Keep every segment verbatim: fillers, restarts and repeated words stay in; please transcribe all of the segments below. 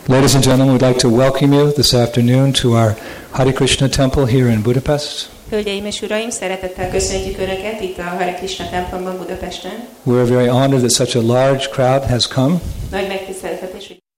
Ladies and gentlemen, we'd like to welcome you this afternoon to our Hare Krishna temple here in Budapest. Hölgyeim és uraim, szeretettel köszöntjük Önöket itt a Hare Krishna templomban Budapesten. We're very honored that such a large crowd has come. Nagy megtiszteltetés, hogy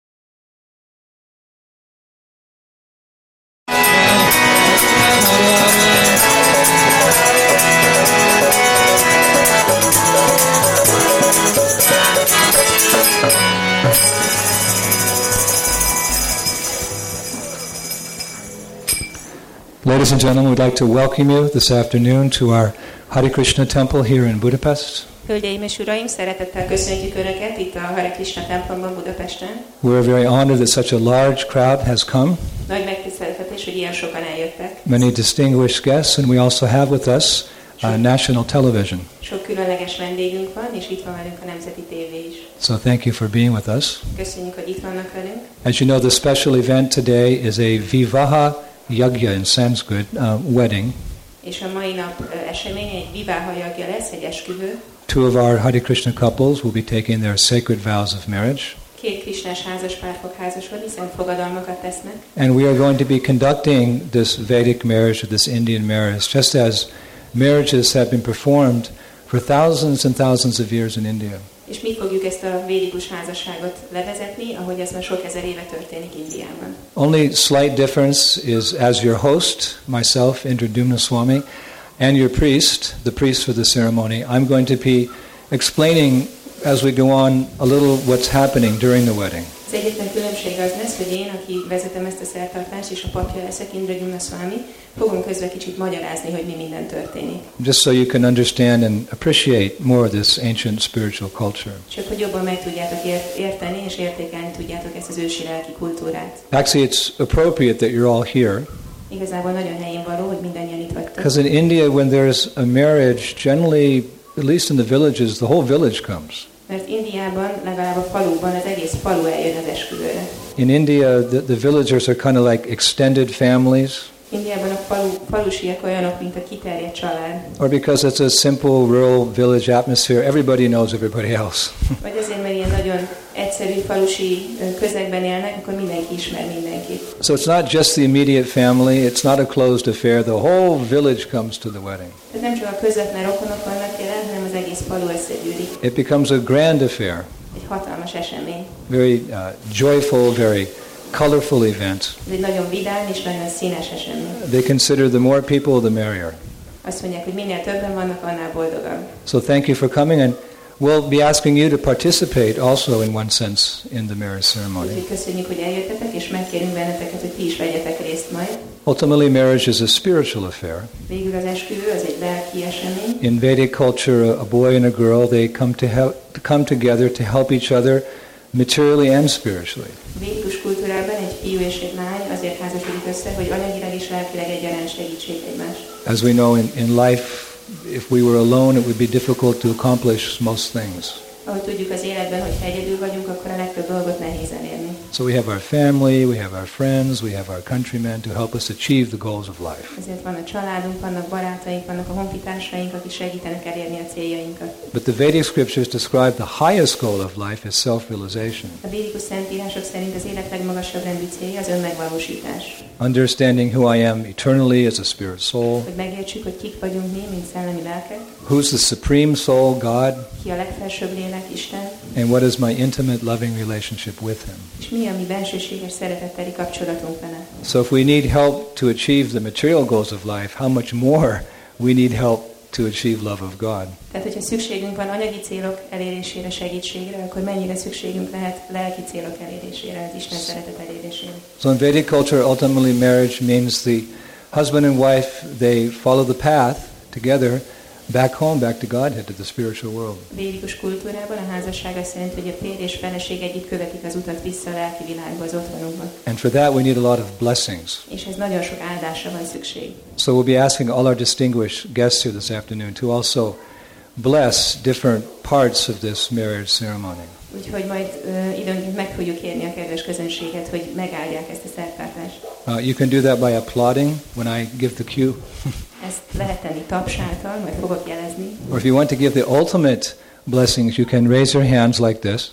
Ladies and gentlemen, we'd like to welcome you this afternoon to our Hare Krishna temple here in Budapest. Hölgyeim és uraim, szeretettel köszöntjük Önöket itt a Hare Krishna templomban Budapesten. We're very honored that such a large crowd has come. Nagy megtiszteltetés, hogy ilyen sokan eljöttek. Many distinguished guests, and we also have with us uh, national television. Sok különleges vendégünk van, és itt van velünk a Nemzeti tévé is. So thank you for being with us. Köszönjük, hogy itt vannak velünk. As you know, the special event today is a Vivaha Yagya in Sanskrit, uh, wedding. És a mai nap uh, esemény egy Vivaha Yagya lesz, egy esküvő. Two of our Hare Krishna couples will be taking their sacred vows of marriage. Két krisnás házaspár fog házasodni, szent fogadalmakat tesznek. And we are going to be conducting this Vedic marriage, or this Indian marriage, just as marriages have been performed for thousands and thousands of years in India. És mi fogjuk ezt a védikus házasságot levezetni, ahogy ez már sok ezer éve történik Indiában. Only slight difference is, as your host, myself, Indradumna Swami, and your priest, the priest for the ceremony, I'm going to be explaining as we go on a little what's happening during the wedding. Az egyetlen különbség az lesz, hogy én, aki vezetem ezt a szertartást, és a papja leszek, Indradumna Swami, fogom közben kicsit magyarázni, hogy mi minden történik. Just so you can understand and appreciate more this ancient spiritual culture. Csak hogy jobban meg tudjátok érteni és értékelni tudjátok ezt az ősi lelki kultúrát. Actually, it's appropriate that you're all here. Igazából nagyon helyén való, hogy mindannyian itt vagytok. Because in India, when there's a marriage, generally, at least in the villages, the whole village comes. Mert Indiában, legalább a faluban, az egész falu eljön az esküvőre. In India, the, the villagers are kind of like extended families. Indiában a falu, falusiak olyanok, mint a kiterjedt család. Or because it's a simple rural village atmosphere, everybody knows everybody else. Vagy azért, mert ilyen nagyon egyszerű falusi közegben élnek, akkor mindenki ismer mindenkit. So it's not just the immediate family, it's not a closed affair, the whole village comes to the wedding. Tehát nem csak a közvetlen rokonok vannak jelen, hanem az egész falu összegyűlik. It becomes a grand affair. Egy hatalmas esemény. Very uh, joyful, very colorful event. Ez egy nagyon vidám és nagyon színes esemény. They consider the more people, the merrier. Azt mondják, hogy minél többen vannak, annál boldogabb. So thank you for coming, and we'll be asking you to participate also in one sense in the marriage ceremony. Úgyhogy köszönjük, hogy eljöttetek, és megkérünk benneteket, hogy ti is vegyetek részt majd. Ultimately, marriage is a spiritual affair. Végül az esküvő az egy lelki esemény. In Vedic culture, a boy and a girl, they come to help, come together to help each other materially and spiritually. Védikus kultúrában egy fiú és egy lány azért házasodik össze, hogy anyagilag és lelkileg egyaránt segítsék egymást. As we know, in, in life, if we were alone, it would be difficult to accomplish most things. Ahogy tudjuk az életben, hogy ha egyedül vagyunk, akkor a legtöbb dolgot nehéz elérni. So we have our family, we have our friends, we have our countrymen to help us achieve the goals of life. Ezért van a családunk, vannak barátaink, vannak a honfitársaink, akik segítenek elérni a céljainkat. But the Vedic scriptures describe the highest goal of life as self-realization. A védikus szentírások szerint az élet legmagasabb rendű célja az önmegvalósítás. Understanding who I am eternally as a spirit soul. Hogy megértsük, hogy kik vagyunk mi, mint szellemi lelkek. Who's the supreme soul, God? Ki a legfelsőbb lélek, Isten. And what is my intimate loving relationship with Him? És mi a mi bensőséges szeretetteli kapcsolatunk vele? So if we need help to achieve the material goals of life, how much more we need help to achieve love of God. Tehát, hogyha szükségünk van anyagi célok elérésére, segítségre, akkor mennyire szükségünk lehet lelki célok elérésére, az Isten szeretet elérésére. So in Vedic culture, ultimately marriage means the husband and wife, they follow the path together back home, back to Godhead, to the spiritual world. Védikus kultúrában a házasság azt jelenti, hogy a férj és feleség együtt követik az utat vissza a lelki világba, az otthonunkba. And for that we need a lot of blessings. És ez nagyon sok áldásra van szükség. So we'll be asking all our distinguished guests here this afternoon to also bless different parts of this marriage ceremony. Úgyhogy majd uh, időnként meg fogjuk kérni a kedves közönséget, hogy megáldják ezt a szertartást. Uh, you can do that by applauding when I give the cue. Ezt lehet tenni taps által, majd fogok jelezni. Or if you want to give the ultimate blessings, you can raise your hands like this.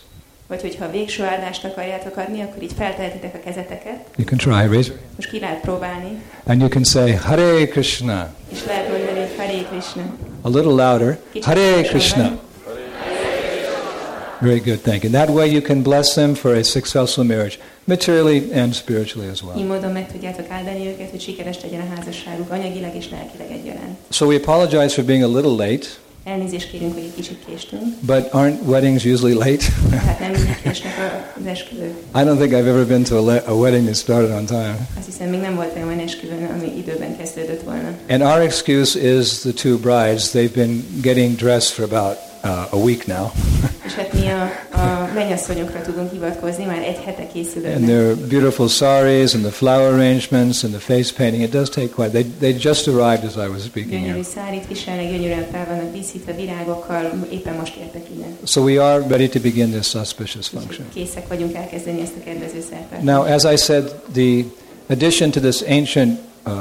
Vagy hogyha a végső áldást akarjátok adni, akkor így feltehetitek a kezeteket. You can try, raise. Most ki lehet próbálni. And you can say, Hare Krishna. És lehet mondani, hogy Hare Krishna. A little louder. Hare Krishna. Very good, thank you. That way you can bless them for a successful marriage, materially and spiritually as well. Így módon meg tudjátok áldani őket, hogy sikeres legyen a házasságuk anyagilag és lelkileg egyaránt. So we apologize for being a little late. Elnézést kérünk, hogy egy kicsit késtünk. But aren't weddings usually late? Hát nem mindig késnek az esküvők. I don't think I've ever been to a, le- a wedding that started on time. Azt hiszem, még nem volt olyan esküvőn, ami időben kezdődött volna. And our excuse is the two brides. They've been getting dressed for about uh, a week now. És hát mi a, a mennyasszonyokra tudunk hivatkozni, már egy hete készülődnek. And their beautiful saris and the flower arrangements and the face painting, it does take quite... They, they just arrived as I was speaking Gyönyörű here. szárit viselnek, gyönyörűen fel vannak díszítve virágokkal, éppen most értek innen. So we are ready to begin this auspicious function. Készek vagyunk elkezdeni ezt a kedvező szertartást. Now, as I said, the addition to this ancient uh,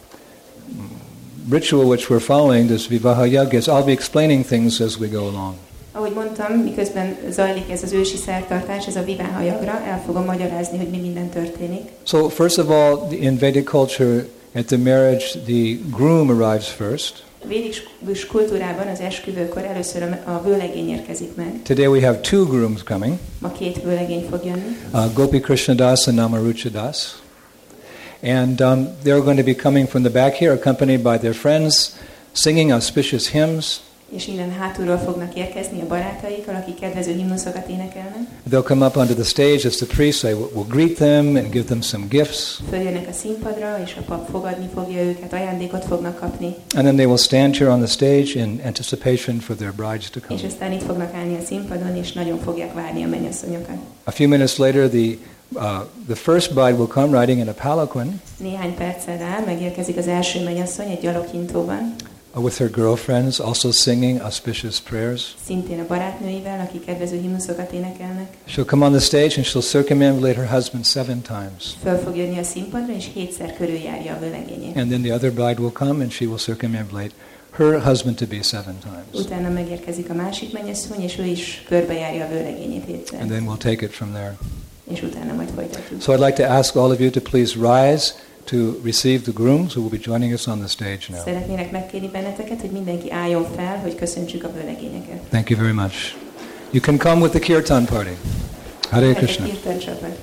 ritual which we're following, this Vivaha Yajnas, I'll be explaining things as we go along. Ahogy mondtam, miközben zajlik ez az ősi szertartás, ez a Vivaha Yagra, el fogom magyarázni, hogy mi minden történik. So, first of all, in Vedic culture, at the marriage, the groom arrives first. A védikus kultúrában az esküvőkor először a vőlegény érkezik meg. Today we have two grooms coming. Ma két vőlegény fog jönni. Uh, Gopi Krishna Das and Namarucha Das. And um, they're going to be coming from the back here, accompanied by their friends, singing auspicious hymns. És innen hátulról fognak érkezni a barátaikkal, akik kedvező himnuszokat énekelnek. They'll come up onto the stage as the priest say, will greet them and give them some gifts. Följönnek a színpadra, és a pap fogadni fogja őket, ajándékot fognak kapni. And then they will stand here on the stage in anticipation for their brides to come. És aztán itt fognak állni a színpadon, és nagyon fogják várni a mennyasszonyokat. A few minutes later, the uh, the first bride will come riding in a palanquin. Néhány perccel rá megérkezik az első mennyasszony egy gyaloghintóban. With her girlfriends, also singing auspicious prayers. Szintén a barátnőivel, akik kedvező himnuszokat énekelnek. She'll come on the stage and she'll circumambulate her husband seven times. Föl fog jönni a színpadra, és hétszer körüljárja a vőlegényét. And then the other bride will come and she will circumambulate her husband to be seven times. Utána megérkezik a másik mennyasszony, és ő is körbejárja a vőlegényét hétszer. And then we'll take it from there. És utána majd folytatjuk. So I'd like to ask all of you to please rise to receive the grooms who will be joining us on the stage now. Szeretnének megkérni benneteket, hogy mindenki álljon fel, hogy köszöntsük a vőlegényeket. Thank you very much. You can come with the kirtan party. Hare Krishna. Kirtan csapat.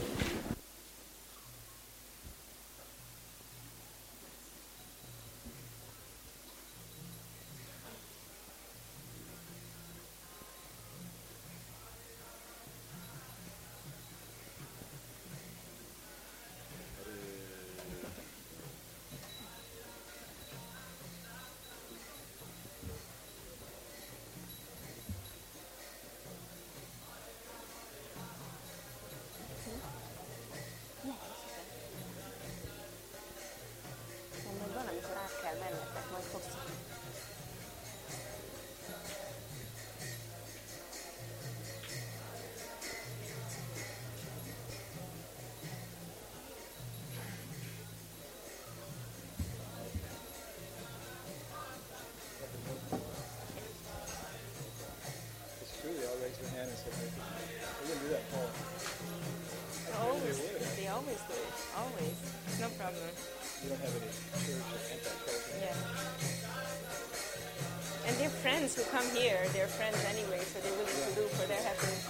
Who come here, they're friends anyway, so they're willing to do for their happiness.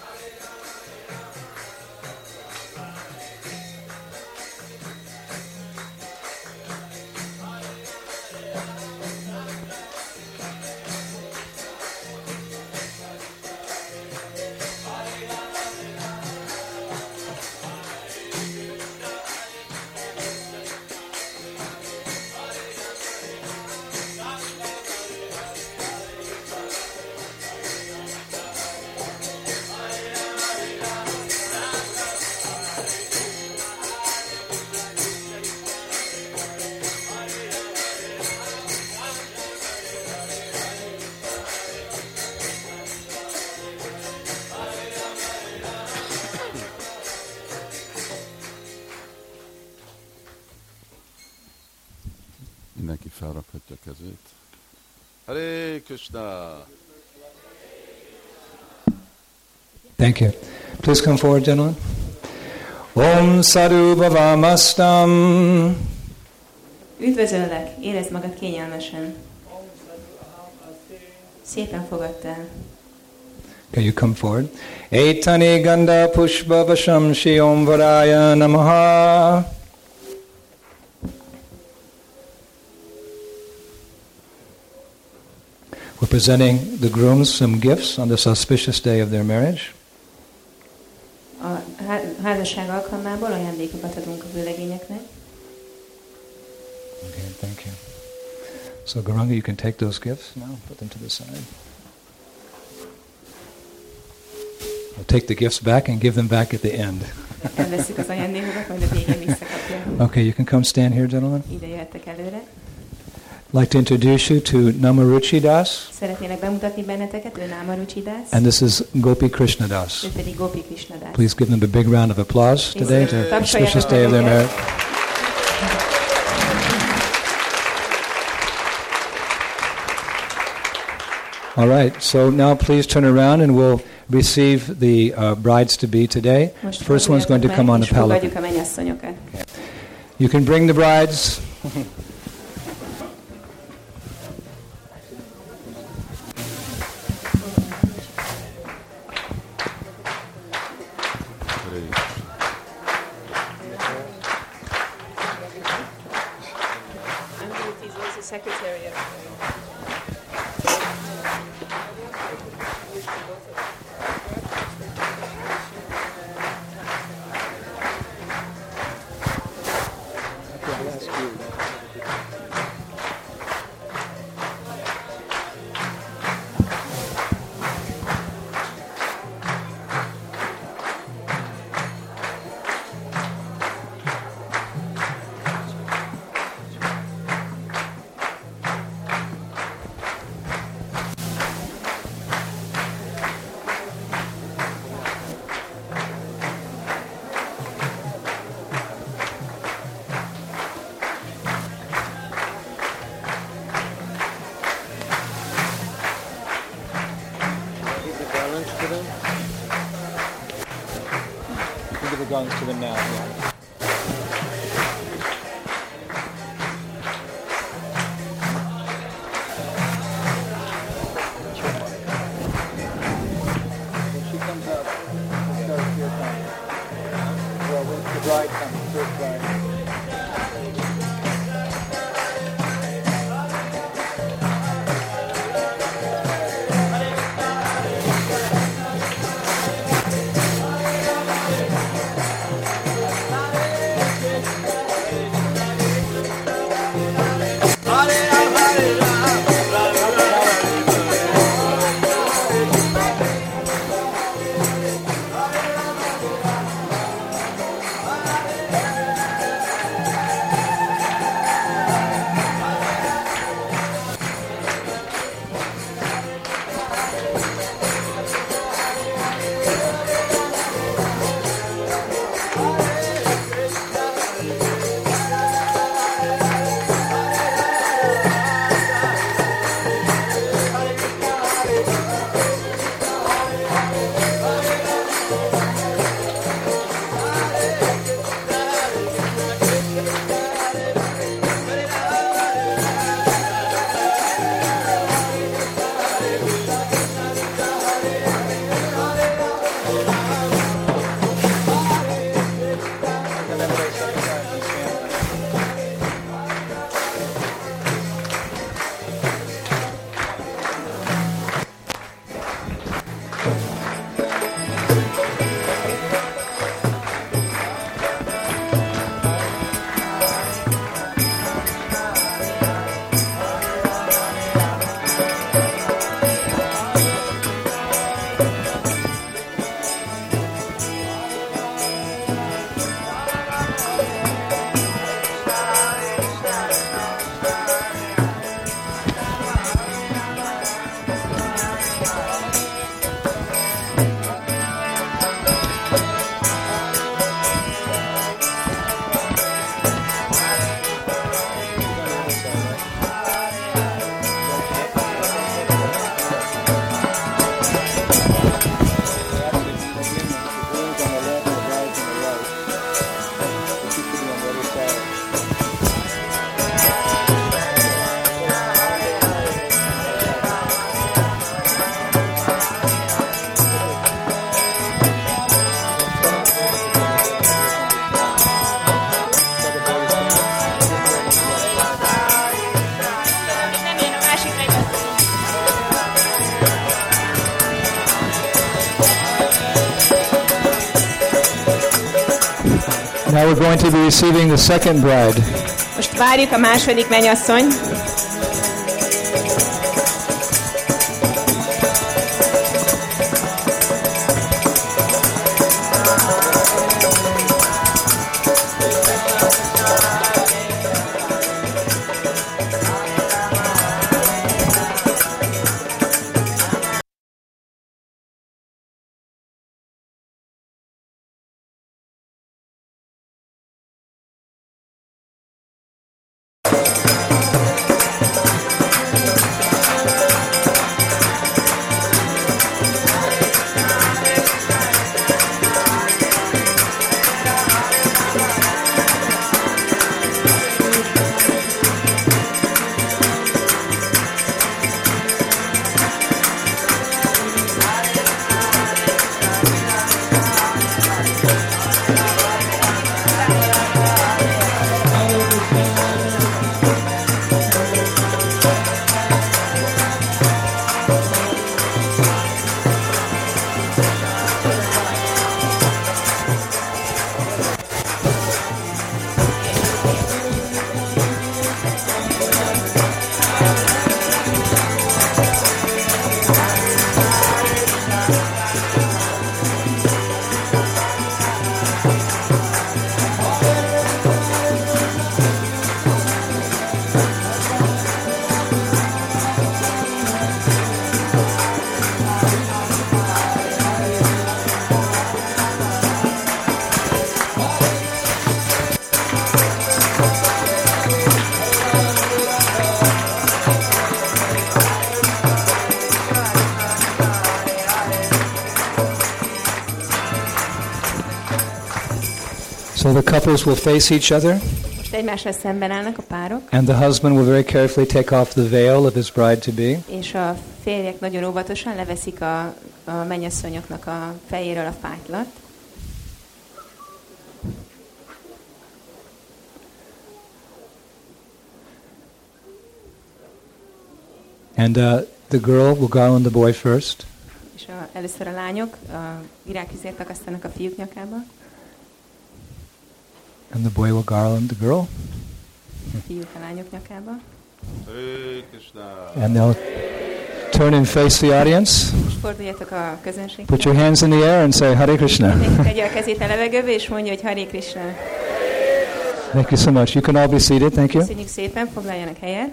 Mindenki felrakhatja kezét. Hare Krishna! Thank you. Please come forward, gentlemen. Om Sadhu Bhavamastam. Üdvözöllek, érezd magad kényelmesen. Szépen fogadtál. Okay, you come forward. Etani Ganda Pushpa Vasham Shiyom Varaya Namaha. We're presenting the grooms some gifts on this auspicious day of their marriage. A házasság alkalmából ajándékokat adunk a vőlegényeknek. Okay, thank you. So Gauranga, you can take those gifts now, put them to the side. I'll take the gifts back and give them back at the end. Elveszük az ajándékokat, majd a végén visszakapja. Okay, you can come stand here, gentlemen. Ide jöttek előre. I'd like to introduce you to Namaruchi Das. Szeretnének bemutatni benneteket, ő Namaruchi Das. And this is Gopi Krishna Das. Ő pedig Gopi Krishna Das. Please give them a big round of applause today to the auspicious day of their marriage. All right, so now please turn around and we'll receive the uh, brides-to-be today. Most First one's going to come on the palanquin. a mennyasszonyokat. You can bring the brides. To them now. Yeah. When she comes up, we'll start your time. Well, when the bride comes, the first bride. Now we're going to be receiving the second bride. Most várjuk a második mennyasszony. So the couples will face each other. Most egymásra szemben állnak a párok. And the husband will very carefully take off the veil of his bride-to-be. És a férjek nagyon óvatosan leveszik a, a mennyasszonyoknak a fejéről a fátylat. And uh, the girl will garland the boy first. És a, először a lányok a virágfüzért akasztanak a fiúk nyakába. And the boy will garland the girl. A fiúk a lányok nyakába. And they'll turn and face the audience. És forduljatok a közönségbe. Put your hands in the air and say Hare Krishna. Tegye a kezét a levegőbe és mondja, hogy Hare Krishna. Thank you so much. You can all be seated. Thank you. Köszönjük szépen, foglaljanak helyet.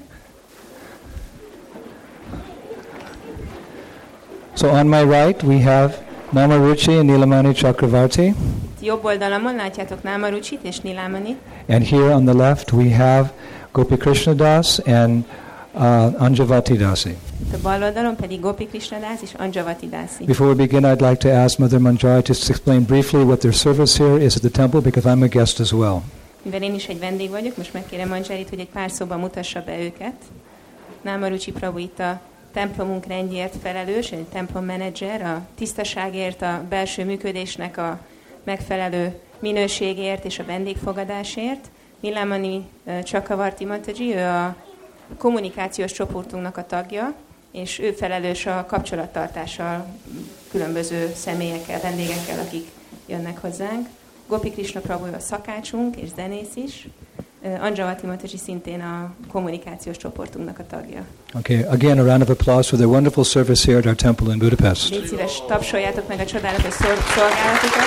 So on my right we have Namaruchi and Nilamani Chakravarti. Jobb oldalamon látjátok Namaruchit és Nilamani. And here on the left we have Gopi Krishna Das and uh, Anjavati Dasi. A bal oldalon pedig Gopi Krishna Das és Anjavati Dasi. Before we begin, I'd like to ask Mother Manjari to explain briefly what their service here is at the temple, because I'm a guest as well. Mivel én is egy vendég vagyok, most megkérem Manjarit, hogy egy pár szóban mutassa be őket. Namaruchi Prabhu itt a templomunk rendjért felelős, egy templom menedzser, a tisztaságért, a belső működésnek a megfelelő minőségért és a vendégfogadásért. Nilamani Chakravarti Mataji, ő a kommunikációs csoportunknak a tagja, és ő felelős a kapcsolattartással különböző személyekkel, vendégekkel, akik jönnek hozzánk. Gopi Krishna Prabhu a szakácsunk és zenész is. Anjavati Mataji szintén a kommunikációs csoportunknak a tagja. Okay, again a round of applause for their wonderful service here at our temple in Budapest. Légy szíves, tapsoljátok meg a csodálatos szolgálatukat.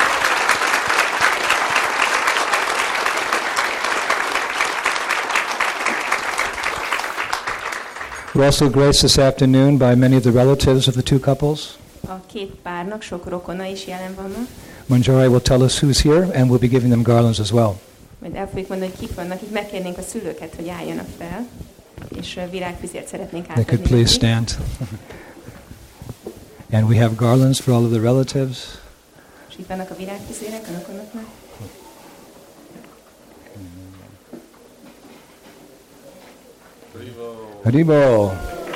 We're also graced this afternoon by many of the relatives of the two couples. A két párnak sok rokona is jelen van ma. Manjari will tell us who's here, and we'll be giving them garlands as well. Majd el fogjuk mondani, hogy kik vannak, itt megkérnénk a szülőket, hogy álljanak fel, és virágfüzért szeretnénk átadni. They could please stand. And we have garlands for all of the relatives. És itt vannak a virágfüzérek a rokonoknak. Haribo.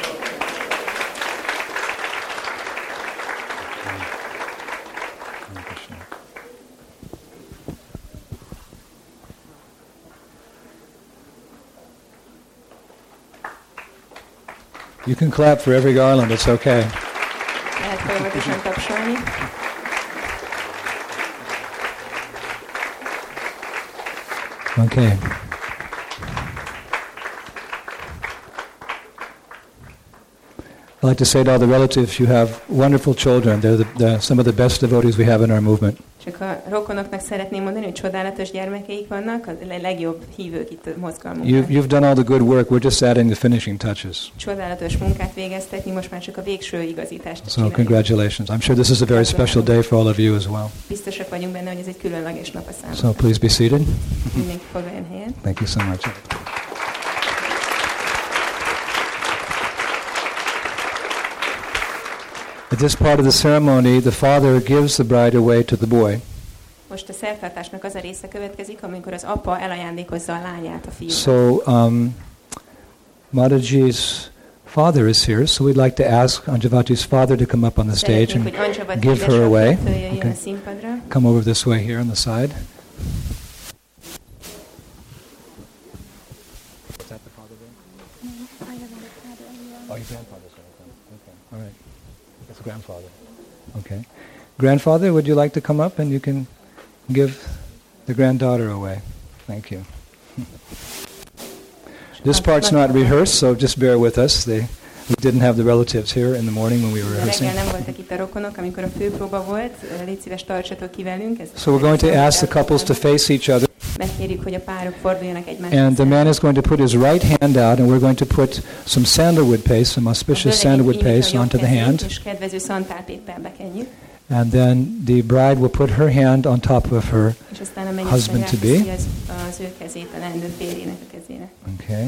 You can clap for every garland, it's okay. Lehet folyamatosan tapsolni. Okay. I'd like to say to all the relatives, you have wonderful children. They're the, the, some of the best devotees we have in our movement. Csak a rokonoknak szeretném mondani, hogy csodálatos gyermekeik vannak, a legjobb hívők itt a mozgalmunkban. You've, you've done all the good work. We're just adding the finishing touches. Csodálatos munkát végeztek, mi most már csak a végső igazítást So csináljuk. congratulations. I'm sure this is a very special day for all of you as well. Biztosak vagyunk benne, hogy ez egy különleges nap a számunkra. So please be seated. Mindenki foglaljon helyet. Thank you so much. At this part of the ceremony, the father gives the bride away to the boy. Most a szertartásnak az a része következik, amikor az apa elajándékozza a lányát a fiúnak. So um, Mataji's father is here, so we'd like to ask Anjavati's father to come up on the stage and give her away. Okay. Come over this way here on the side. Is that the father there? No, I haven't the father. Oh, your grandfather's going to come. Okay, all right. That's grandfather. Okay. Grandfather, would you like to come up and you can give the granddaughter away? Thank you. This part's not rehearsed, so just bear with us. They, we didn't have the relatives here in the morning when we were rehearsing. Reggel nem voltak itt a rokonok, amikor a főpróba volt. Légy szíves, tartsatok ki velünk. So we're going to ask the couples to face each other. Megkérjük, hogy a párok forduljanak egymáshoz. And the man is going to put his right hand out, and we're going to put some sandalwood paste, some auspicious sandalwood paste onto the hand. És kedvező szantálpéppel bekenjük. And then the bride will put her hand on top of her husband to be. Az ő kezét a leendő férjének a kezére. Okay.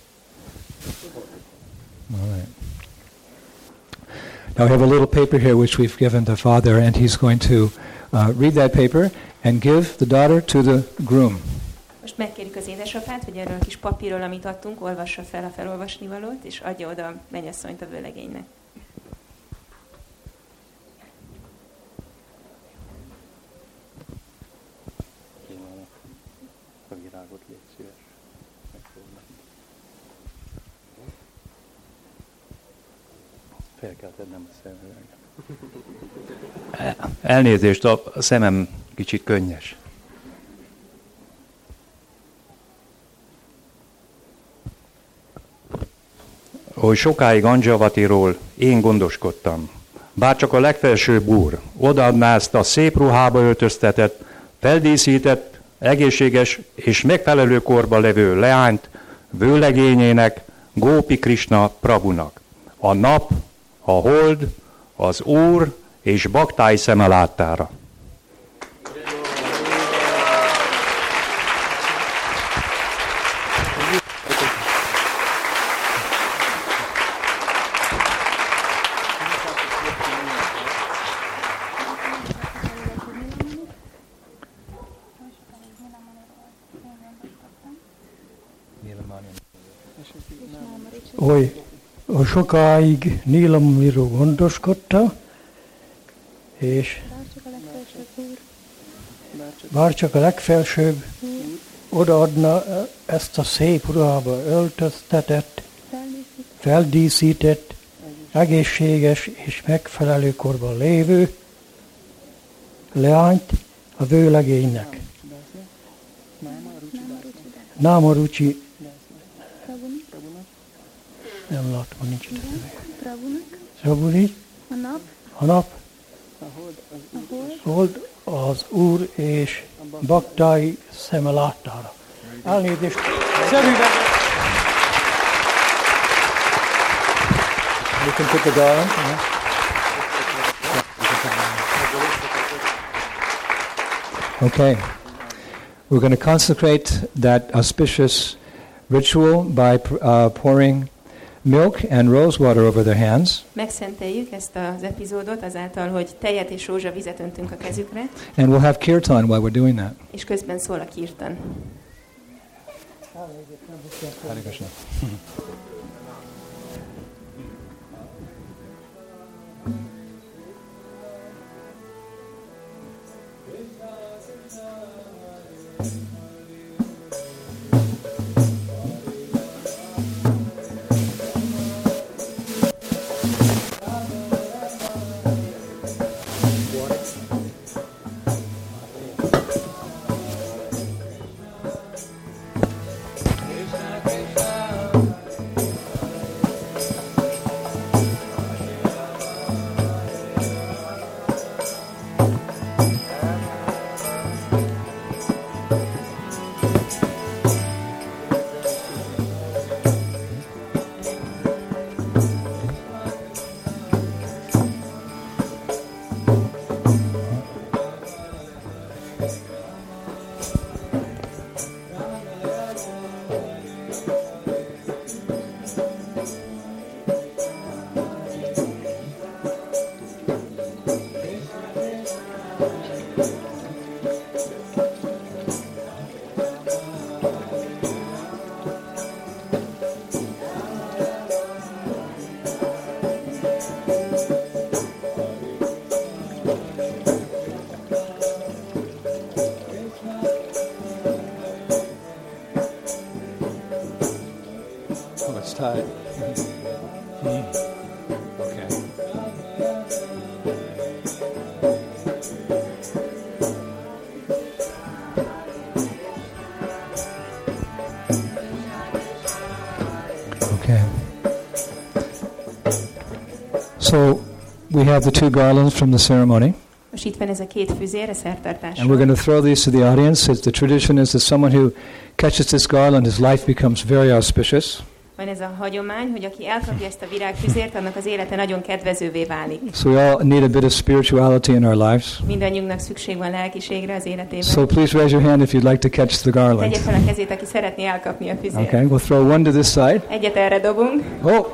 All right. Now we have a little paper here which we've given the father, and he's going to uh, read that paper and give the daughter to the groom. Most megkérjük az édesapát, hogy erről a kis papírról, amit adtunk, olvassa fel a felolvasnivalót, és adja oda a mennyasszonyt a vőlegénynek. Fel kell tennem a szemüveget. Elnézést, a szemem kicsit könnyes. Hogy sokáig Anjavatiról én gondoskodtam. Bárcsak a legfelsőbb úr odaadná ezt a szép ruhába öltöztetett, feldíszített, egészséges és megfelelő korba levő leányt vőlegényének, Gópi Krishna Prabhunak. A nap, a hold, az Úr és baktáj szeme láttára. Oly sokáig Nílamamiról gondoskodta, és bárcsak a legfelsőbb odaadna ezt a szép ruhába öltöztetett, feldíszített, egészséges és megfelelő korban lévő leányt a vőlegénynek. Námarucsi nem látom, nincs itt. Prabhunak. A nap. A nap. A hold az Úr és baktáj szeme láttára. Elnézést. Szemüveg. You can put the garland. Okay. We're going to consecrate that auspicious ritual by uh, pouring milk and rose water over their hands. Megszenteljük ezt az epizódot azáltal, hogy tejet és rózsavizet öntünk a kezükre. And we'll have kirtan while we're doing that. És közben szól a kirtan. Hare Krishna. side. Okay. Okay. So we have the two garlands from the ceremony. Most itt van ez a két füzér a And we're szertartásról. going to throw these to the audience. It's the tradition is that someone who catches this garland, his life becomes very auspicious. Van ez a hagyomány, hogy aki elkapja ezt a virágfüzért, annak az élete nagyon kedvezővé válik. So we all need a bit of spirituality in our lives. Mindannyiunknak szükség van lelkiségre az életében. So please raise your hand if you'd like to catch the garland. Tegye fel a kezét, aki szeretné elkapni a füzért. Okay, we'll throw one to this side. Egyet erre dobunk, Oh!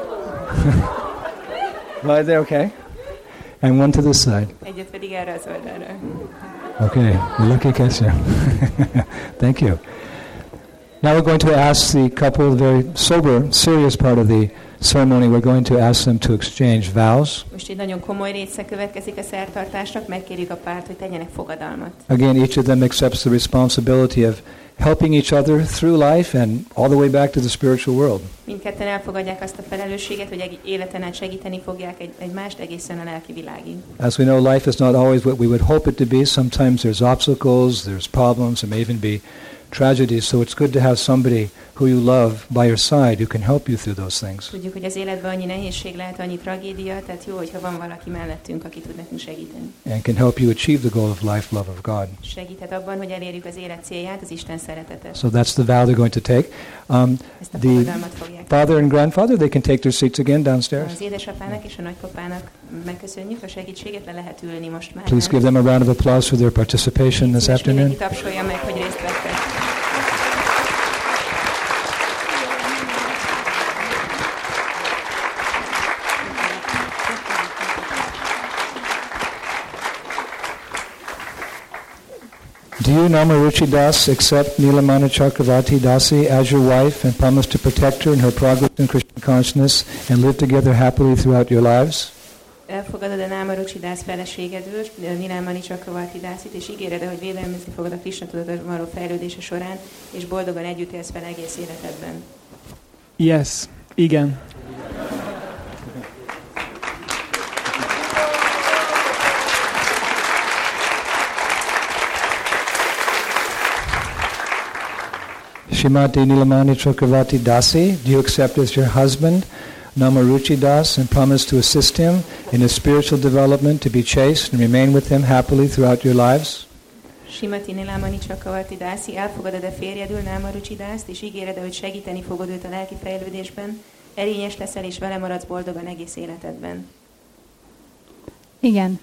Right there, okay. And one to this side. egyet pedig erre az oldalra. Okay, you're lucky catcher. Thank you. Now we're going to ask the couple, the very sober, serious part of the ceremony, we're going to ask them to exchange vows. Most egy nagyon komoly része következik a szertartásnak, megkérjük a párt, hogy tegyenek fogadalmat. Again, each of them accepts the responsibility of helping each other through life and all the way back to the spiritual world. Mindketten elfogadják azt a felelősséget, hogy egy életen át segíteni fogják egy, egymást egészen a lelki világig. As we know, life is not always what we would hope it to be. Sometimes there's obstacles, there's problems, there may even be tragedies. So it's good to have somebody who you love by your side who can help you through those things. Tudjuk, hogy az életben annyi nehézség lehet, annyi tragédia, tehát jó, hogyha van valaki mellettünk, aki tud nekünk segíteni. And can help you achieve the goal of life, love of God. Segíthet abban, hogy elérjük az élet célját, az Isten szeretetet. So that's the vow they're going to take. Um, Ezt a the fogadalmat fogják. father and grandfather, they can take their seats again downstairs. Az édesapának és a nagypapának megköszönjük a segítséget, le lehet ülni most már. Please give them a round of applause for their participation this Szíves afternoon. mindenki tapsolja meg, hogy részt vettek. Do you, Namaruchi Das, accept Nilamani Chakravarti Dasi as your wife and promise to protect her in her progress in Krishna consciousness and live together happily throughout your lives? Elfogadod a Námarucsi Dász feleségedül, Nilamani Chakravarti Dászit, és ígéred, hogy védelmezni fogod a Krishna tudatban való fejlődése során, és boldogan együtt élsz fel egész életedben. Yes, igen. Shrimati Nilamani Chakravarti Dasi, do you accept as your husband Namaruchi Das and promise to assist him in his spiritual development, to be chaste and remain with him happily throughout your lives? Shrimati Nilamani Chakravarti Dasi, elfogadod a férjedül Námarucsi Dászt, és ígéred, hogy segíteni fogod őt a lelki fejlődésben, erényes leszel, és vele maradsz boldogan egész életedben. Igen.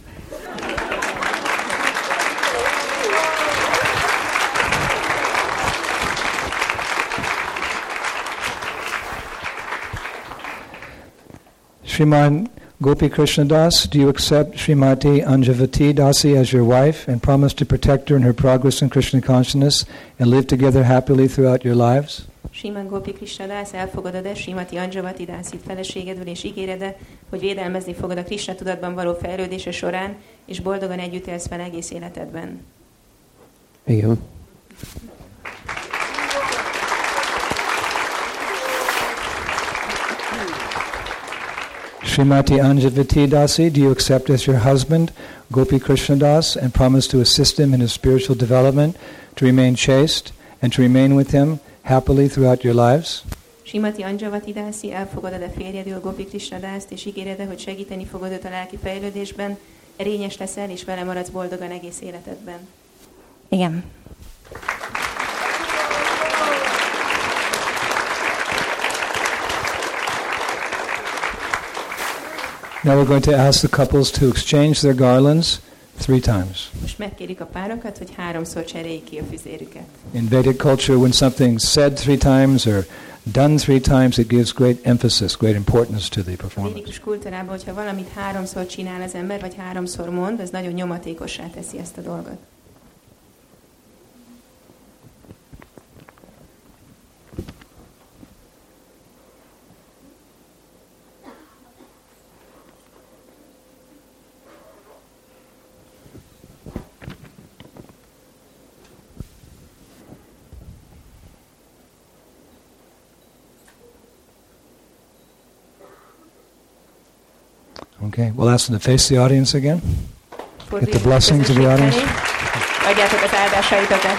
Shriman Gopi Krishna Das, do you accept Srimati Anjavati Dasi as your wife and promise to protect her in her progress in Krishna consciousness and live together happily throughout your lives? Shriman Gopi Krishna Dász, elfogadod-e Srimati Anjavati Dászit feleségedül, és ígéred-e, hogy védelmezni fogod a Krishna tudatban való fejlődése során, és boldogan együtt élsz fel egész életedben? Igen. Srimati Anjavati Dasi, do you accept as your husband Gopi Krishna Das and promise to assist him in his spiritual development, to remain chaste and to remain with him happily throughout your lives? Srimati Anjavati Dasi, elfogadod a férjedül Gopi Krishna Dászt, és ígéred, hogy segíteni fogod őt a lelki fejlődésben, erényes leszel, és vele maradsz boldogan egész életedben? Igen. Now we're going to ask the couples to exchange their garlands three times. Most megkérjük a párokat, hogy háromszor cseréljék ki a füzérüket. In Vedic culture, when something's said three times or done three times, it gives great emphasis, great importance to the A performance. védikus kultúrában, hogyha valamit háromszor csinál az ember, vagy háromszor mond, az nagyon nyomatékossá teszi ezt a dolgot. Okay, we'll ask them to face the audience again. Get the blessings of the audience. Adjátok az áldásaitokat.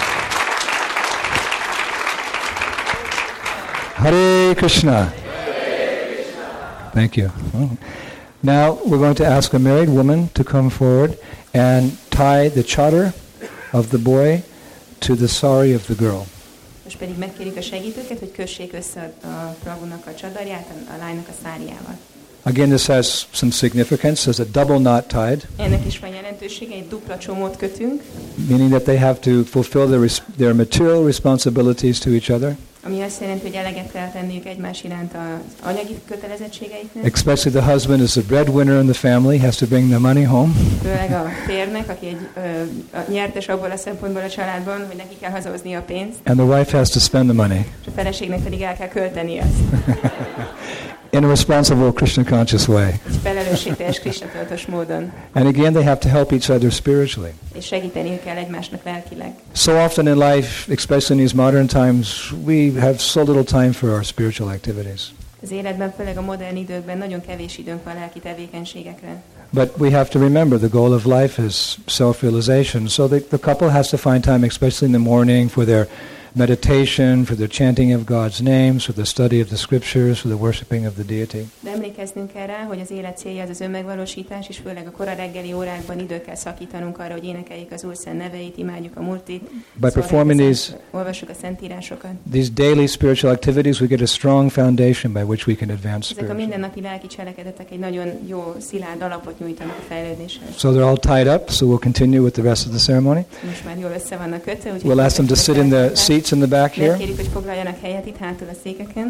Hare Krishna. Thank you. Now we're going to ask a married woman to come forward and tie the chadar of the boy to the sari of the girl. Most pedig megkérjük a segítőket, hogy kössék össze a Prabhunak a csadarját a lánynak a száriával. Again, this has some significance. There's a double knot tied. Ennek is van jelentősége, egy dupla csomót kötünk. Meaning that they have to fulfill their, res- their material responsibilities to each other. Ami azt jelenti, hogy eleget kell tenniük egymás iránt az anyagi kötelezettségeiknek. Especially the husband is the breadwinner in the family, has to bring the money home. Főleg a férnek, aki egy ö, a nyertes abból a szempontból a családban, hogy neki kell hazahozni a pénzt. And the wife has to spend the money. És a feleségnek pedig el kell költeni azt. In a responsible Krishna conscious way. Egy felelősségteljes Krishna tudatos módon. And again, they have to help each other spiritually. És segíteniük kell egymásnak lelkileg. So often in life, especially in these modern times, we have so little time for our spiritual activities. Az életben, főleg a modern időkben nagyon kevés időnk van lelki tevékenységekre. But we have to remember the goal of life is self-realization. So the, the couple has to find time, especially in the morning, for their meditation, for the chanting of God's names, for the study of the scriptures, for the worshiping of the deity. De emlékeznünk kell rá, hogy az élet célja az az önmegvalósítás, és főleg a kora reggeli órákban időt kell szakítanunk arra, hogy énekeljük az Úr szent neveit, imádjuk a multit, By performing these, olvassuk a szentírásokat. these daily spiritual activities, we get a strong foundation by which we can advance Ezek a spiritually. mindennapi lelki cselekedetek egy nagyon jó, szilárd alapot nyújtanak a fejlődéshez. So they're all tied up, so we'll continue with the rest of the ceremony. Most már jól össze vannak kötve, úgyhogy We'll ask them to sit in the seats in the back here. Megkérjük, hogy foglaljanak helyet itt hátul a székeken.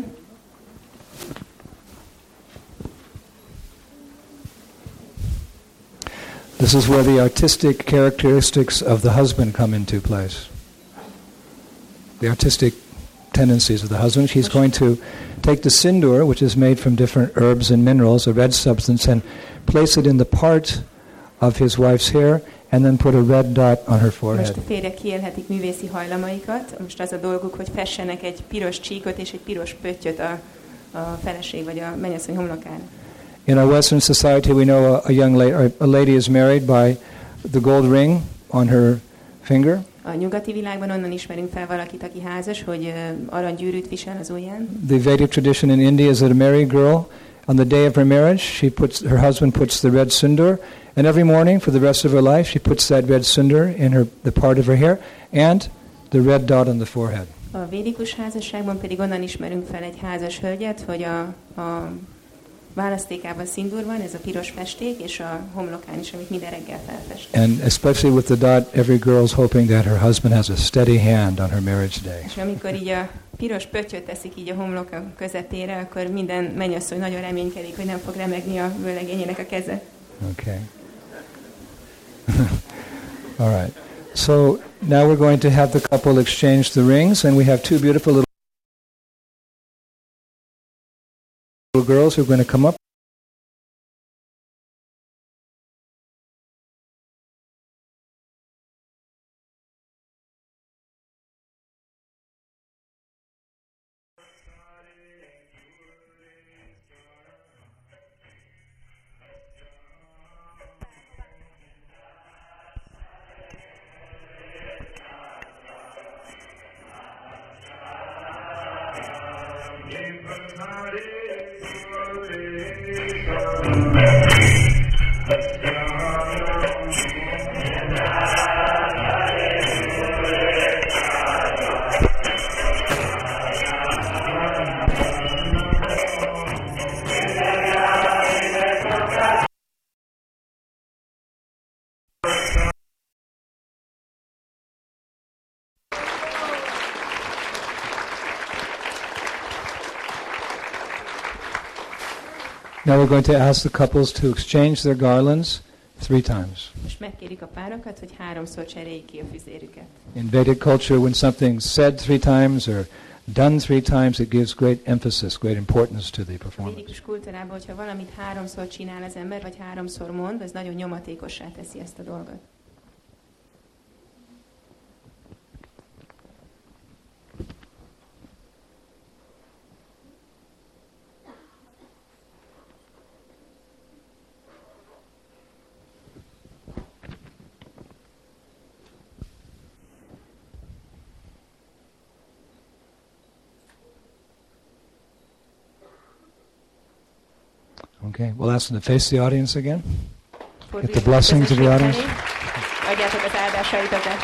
This is where the artistic characteristics of the husband come into place. The artistic tendencies of the husband. She's going to take the sindoor, which is made from different herbs and minerals, a red substance, and place it in the part of his wife's hair, and then put a red dot on her forehead. Most a férjek kiélhetik művészi hajlamaikat. Most az a dolguk, hogy fessenek egy piros csíkot és egy piros pöttyöt a, a feleség vagy a mennyasszony homlokára. In our Western society, we know a, a young lady, a lady is married by the gold ring on her finger. A nyugati világban onnan ismerünk fel valakit, aki házas, hogy uh, aranygyűrűt visel az ujján. The Vedic tradition in India is that a married girl, on the day of her marriage, she puts her husband puts the red sindoor, and every morning for the rest of her life, she puts that red sindoor in her the part of her hair and the red dot on the forehead. A védikus házasságban pedig onnan ismerünk fel egy házas hölgyet, hogy a, a választékában szindúr van, ez a piros festék, és a homlokán is, amit minden reggel felfest. And especially with the dot, every girl's hoping that her husband has a steady hand on her marriage day. És amikor így a piros pöttyöt teszik így a homloka közepére, akkor minden mennyasszony nagyon reménykedik, hogy nem fog remegni a vőlegényének a keze. Okay. All right. So now we're going to have the couple exchange the rings, and we have two beautiful little little girls who are going to come up. Now we're going to ask the couples to exchange their garlands three times. Most megkérjük a párokat, hogy háromszor cseréljék ki a füzérüket. In Vedic culture, when something's said three times or done three times, it gives great emphasis, great importance to the A performance. védikus kultúrában, hogyha valamit háromszor csinál az ember, vagy háromszor mond, ez nagyon nyomatékossá teszi ezt a dolgot. Okay, we'll ask them to face the audience again. Get the Forduljatok blessing to the közösség audience. felé. Adjátok az áldásaitokat.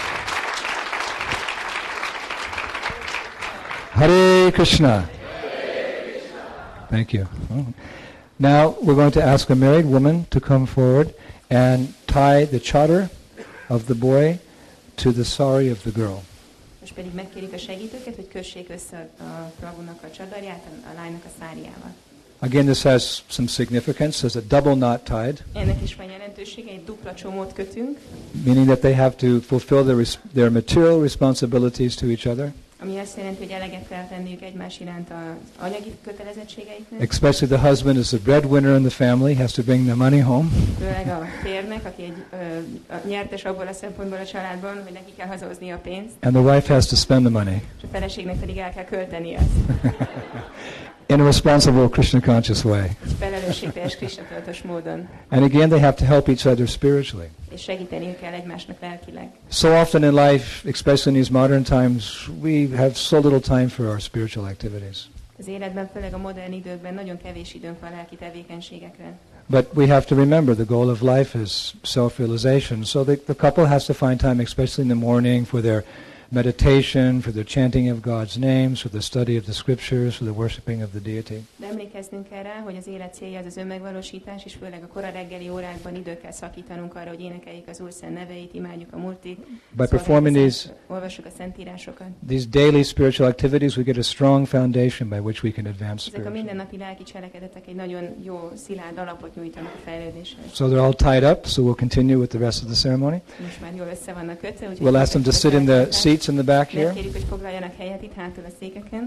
Hare Krishna. Thank you. Now we're going to ask a married woman to come forward and tie the chadar of the boy to the sari of the girl. Most pedig megkérjük a segítőket, hogy kössék össze a Prabhunak a csadarját a, a lánynak a száriával. Again, this has some significance. There's a double knot tied, Ennek is van jelentősége, egy dupla csomót kötünk, meaning that they have to fulfill their, res- their material responsibilities to each other, ami azt jelenti, hogy eleget kell tenniük egymás iránt az anyagi kötelezettségeiknek. especially the husband is the breadwinner in the family, has to bring the money home. Főleg a férnek, aki egy ö, a nyertes abból a szempontból a családban, hogy neki kell hazahozni a pénzt, And the wife has to spend the money és a feleségnek pedig el kell költeni azt. in a responsible Krishna conscious way. Egy felelősségteljes Krishna tudatos módon. And again, they have to help each other spiritually. És segíteniük kell egymásnak lelkileg. So often in life, especially in these modern times, we have so little time for our spiritual activities. Az életben, főleg a modern időkben nagyon kevés időnk van lelki tevékenységekre. But we have to remember the goal of life is self-realization. So the, the couple has to find time, especially in the morning, for their meditation, for the chanting of God's names, for the study of the scriptures, for the worshiping of the deity. De emlékeznünk kell rá, hogy az élet célja az az önmegvalósítás, és főleg a kora reggeli órákban időt kell szakítanunk arra, hogy énekeljük az Úr szent neveit, imádjuk a multit, By performing these, olvassuk a szentírásokat. these daily spiritual activities, we get a strong foundation by which we can advance Ezek a spiritually. mindennapi lelki cselekedetek egy nagyon jó, szilárd alapot nyújtanak a fejlődéshez. So they're all tied up, so we'll continue with the rest of the ceremony. Most már jól össze vannak kötve, úgyhogy We'll ask them to sit in the seats in the back here. megkérjük, hogy foglaljanak helyet itt hátul a székeken.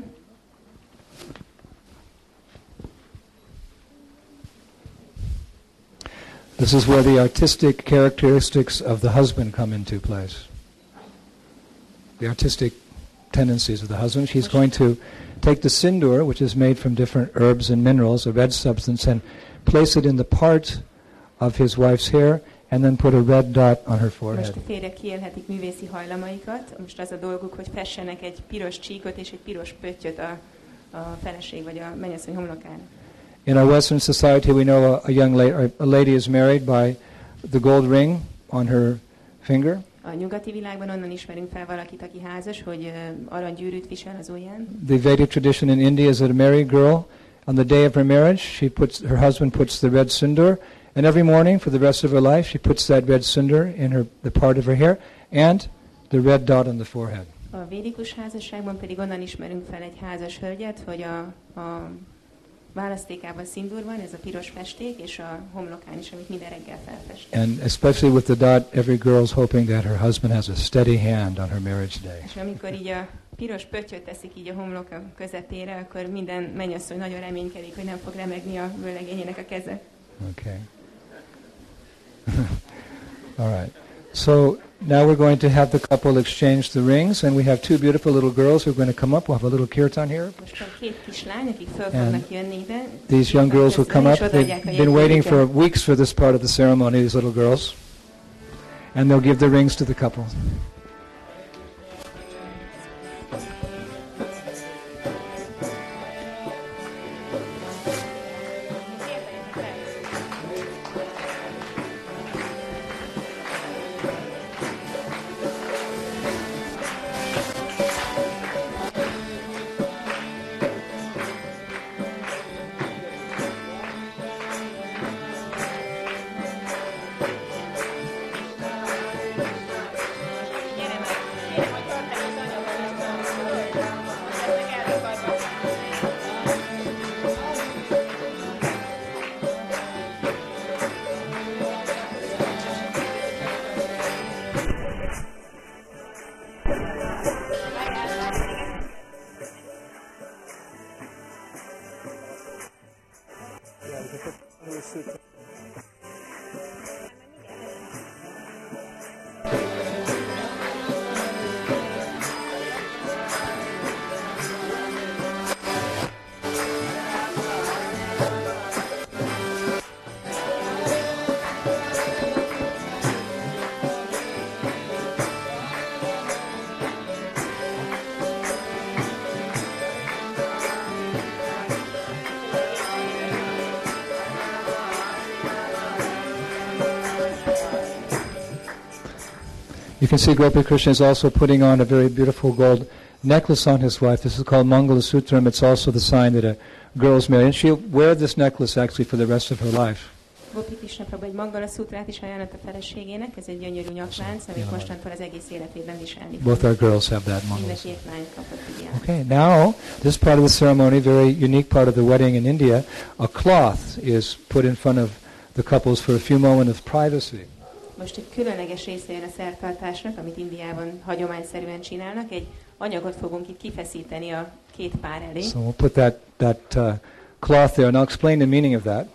This is where the artistic characteristics of the husband come into place. The artistic tendencies of the husband. She's going to take the sindoor, which is made from different herbs and minerals, a red substance, and place it in the part of his wife's hair, and then put a red dot on her Most forehead. a férjek kiélhetik művészi hajlamaikat. Most az a dolguk, hogy fessenek egy piros csíkot és egy piros pöttyöt a, a feleség vagy a mennyasszony homlokára. In our Western society, we know a, a young lady, a lady is married by the gold ring on her finger. A nyugati világban onnan ismerünk fel valakit, aki házas, hogy uh, aranygyűrűt visel az ujján. The Vedic tradition in India is that a married girl, on the day of her marriage, she puts her husband puts the red sindoor, and every morning for the rest of her life, she puts that red sindoor in her the part of her hair and the red dot on the forehead. A védikus házasságban pedig onnan ismerünk fel egy házas hölgyet, hogy a, a választékában szindúr van, ez a piros festék, és a homlokán is, amit minden reggel felfest. And especially with the dot, every girl's hoping that her husband has a steady hand on her marriage day. És amikor így a piros pöttyöt teszik így a homloka közepére, akkor minden mennyasszony nagyon reménykedik, hogy nem fog remegni a vőlegényének a keze. Okay. All right. So now we're going to have the couple exchange the rings, and we have two beautiful little girls who are going to come up. We'll have a little kirtan here. Most van két kislány, akik föl fognak jönni ide. These young girls will come up. They've been waiting for weeks for this part of the ceremony, these little girls. And they'll give the rings to the couple. You can see Gopi Krishna is also putting on a very beautiful gold necklace on his wife. This is called Mangala Sutram. It's also the sign that a girl is married. And she'll wear this necklace actually for the rest of her life. Gopi Krishna Prabhu egy Mangala Sutrát is ajánlott a feleségének, ez egy gyönyörű nyaklánc, amit mostantól az egész életében viselni. Both our girls have that Mangala Mind a Sutra. két lány kapott ilyen. Okay, now this part of the ceremony, very unique part of the wedding in India, a cloth is put in front of the couples for a few moments of privacy. Most egy különleges része jön a szertartásnak, amit Indiában hagyományszerűen csinálnak. Egy anyagot fogunk itt kifeszíteni a két pár elé. So we'll put that, that uh, cloth there, and I'll explain the meaning of that.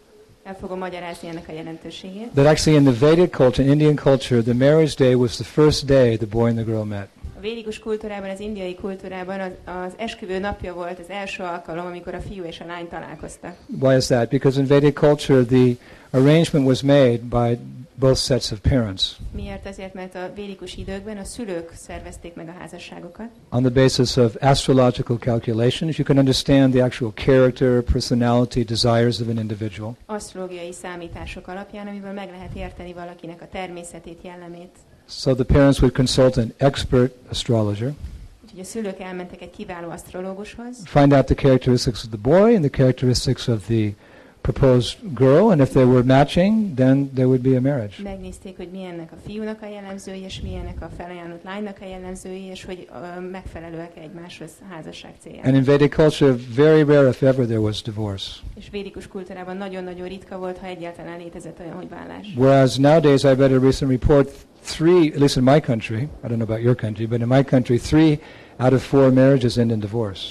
El fogom magyarázni ennek a jelentőségét. That actually in the Vedic culture, in Indian culture, the marriage day was the first day the boy and the girl met. A védikus kultúrában, az indiai kultúrában az, az esküvő napja volt az első alkalom, amikor a fiú és a lány találkoztak. Why is that? Because in Vedic culture, the arrangement was made by both sets of parents Miért? Azért, mert a védikus időkben a szülők szervezték meg a házasságokat. on the basis of astrological calculations. You can understand the actual character, personality, desires of an individual. Asztrológiai számítások alapján, amiből meg lehet érteni valakinek a természetét, jellemét. So the parents would consult an expert astrologer, Úgyhogy a szülők elmentek egy kiváló asztrológushoz, find out the characteristics of the boy and the characteristics of the proposed girl, and if they were matching, then there would be a marriage. megnézték, hogy milyennek a fiúnak a jellemzői, és milyennek a felajánlott lánynak a jellemzői, és hogy uh, megfelelőek egymáshoz házasság céljára. And in Vedic culture, very rare if ever there was divorce. És védikus kultúrában nagyon-nagyon ritka volt, ha egyáltalán létezett olyan, hogy vállás. Whereas nowadays, I read a recent report, three, at least in my country, I don't know about your country, but in my country, three out of four marriages end in divorce.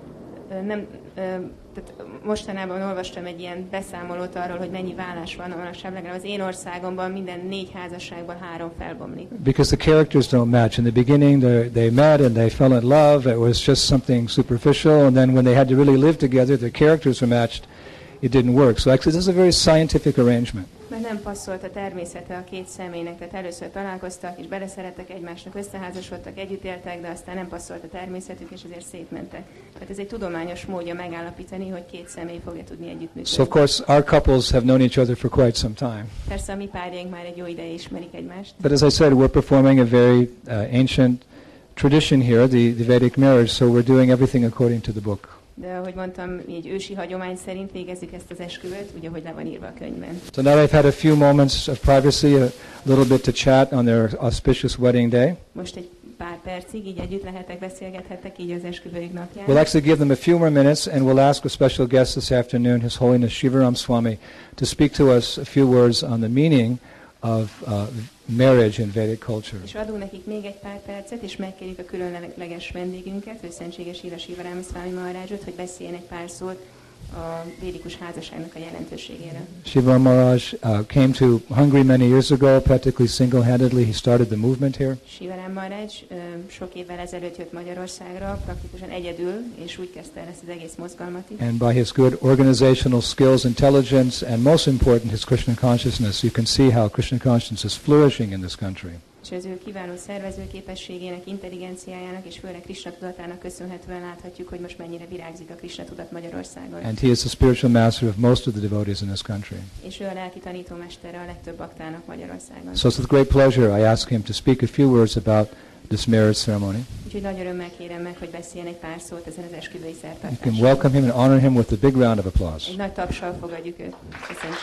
Ö, Nem, ö, tehát mostanában olvastam egy ilyen beszámolót arról, hogy mennyi vállás van, manapság legalább az én országomban minden négy házasságban három felbomlik. Because the characters don't match. In the beginning, they, they met and they fell in love. It was just something superficial. And then when they had to really live together, their characters were matched. It didn't work. So actually, this is a very scientific arrangement. Mert nem passzolt a természete a két személynek, tehát először találkoztak, és beleszerettek egymásnak, összeházasodtak, együtt éltek, de aztán nem passzolt a természetük, és azért szétmentek. Tehát ez egy tudományos módja megállapítani, hogy két személy fogja tudni együttműködni. So of course, our couples have known each other for quite some time. Persze a mi párjaink már egy jó ideje ismerik egymást. But as I said, we're performing a very uh, ancient tradition here, the, the Vedic marriage, so we're doing everything according to the book. De ahogy mondtam, így ősi hagyomány szerint végezzük ezt az esküvőt, úgy, ahogy le van írva a könyvben. So now I've had a few moments of privacy, a little bit to chat on their auspicious wedding day. Most egy pár percig így együtt lehetek, beszélgethettek így az esküvőjük napján. We'll actually give them a few more minutes, and we'll ask a special guest this afternoon, His Holiness Shivaram Swami, to speak to us a few words on the meaning of uh, marriage in Vedic culture. És adunk nekik még egy pár percet, és megkérjük a különleges vendégünket, ő Szentséges Hira Sivaráma Swami Maharajot, hogy beszéljen egy pár szót a védikus házasságnak a jelentőségére. Shivaram Maharaj uh, came to Hungary many years ago, practically single-handedly. He started the movement here. Sivaram Maharaj ö, sok évvel ezelőtt jött Magyarországra, praktikusan egyedül, és úgy kezdte el ezt az egész mozgalmat is. And by his good organizational skills, intelligence, and most important, his Krishna consciousness, you can see how Krishna consciousness is flourishing in this country. És az ő kiváló szervezőképességének, intelligenciájának és főleg Krishna tudatának köszönhetően láthatjuk, hogy most mennyire virágzik a Krishna tudat Magyarországon. And he is the spiritual master of most of the devotees in this country. És ő a lelki tanítómestere a legtöbb baktának Magyarországon. So it's with great pleasure I ask him to speak a few words about this marriage ceremony. Úgyhogy nagy örömmel kérem meg, hogy beszéljen egy pár szót ezen az esküvői You can szertartáson. welcome him and honor him with a big round of applause. Egy nagy tapssal fogadjuk őt. Köszönjük.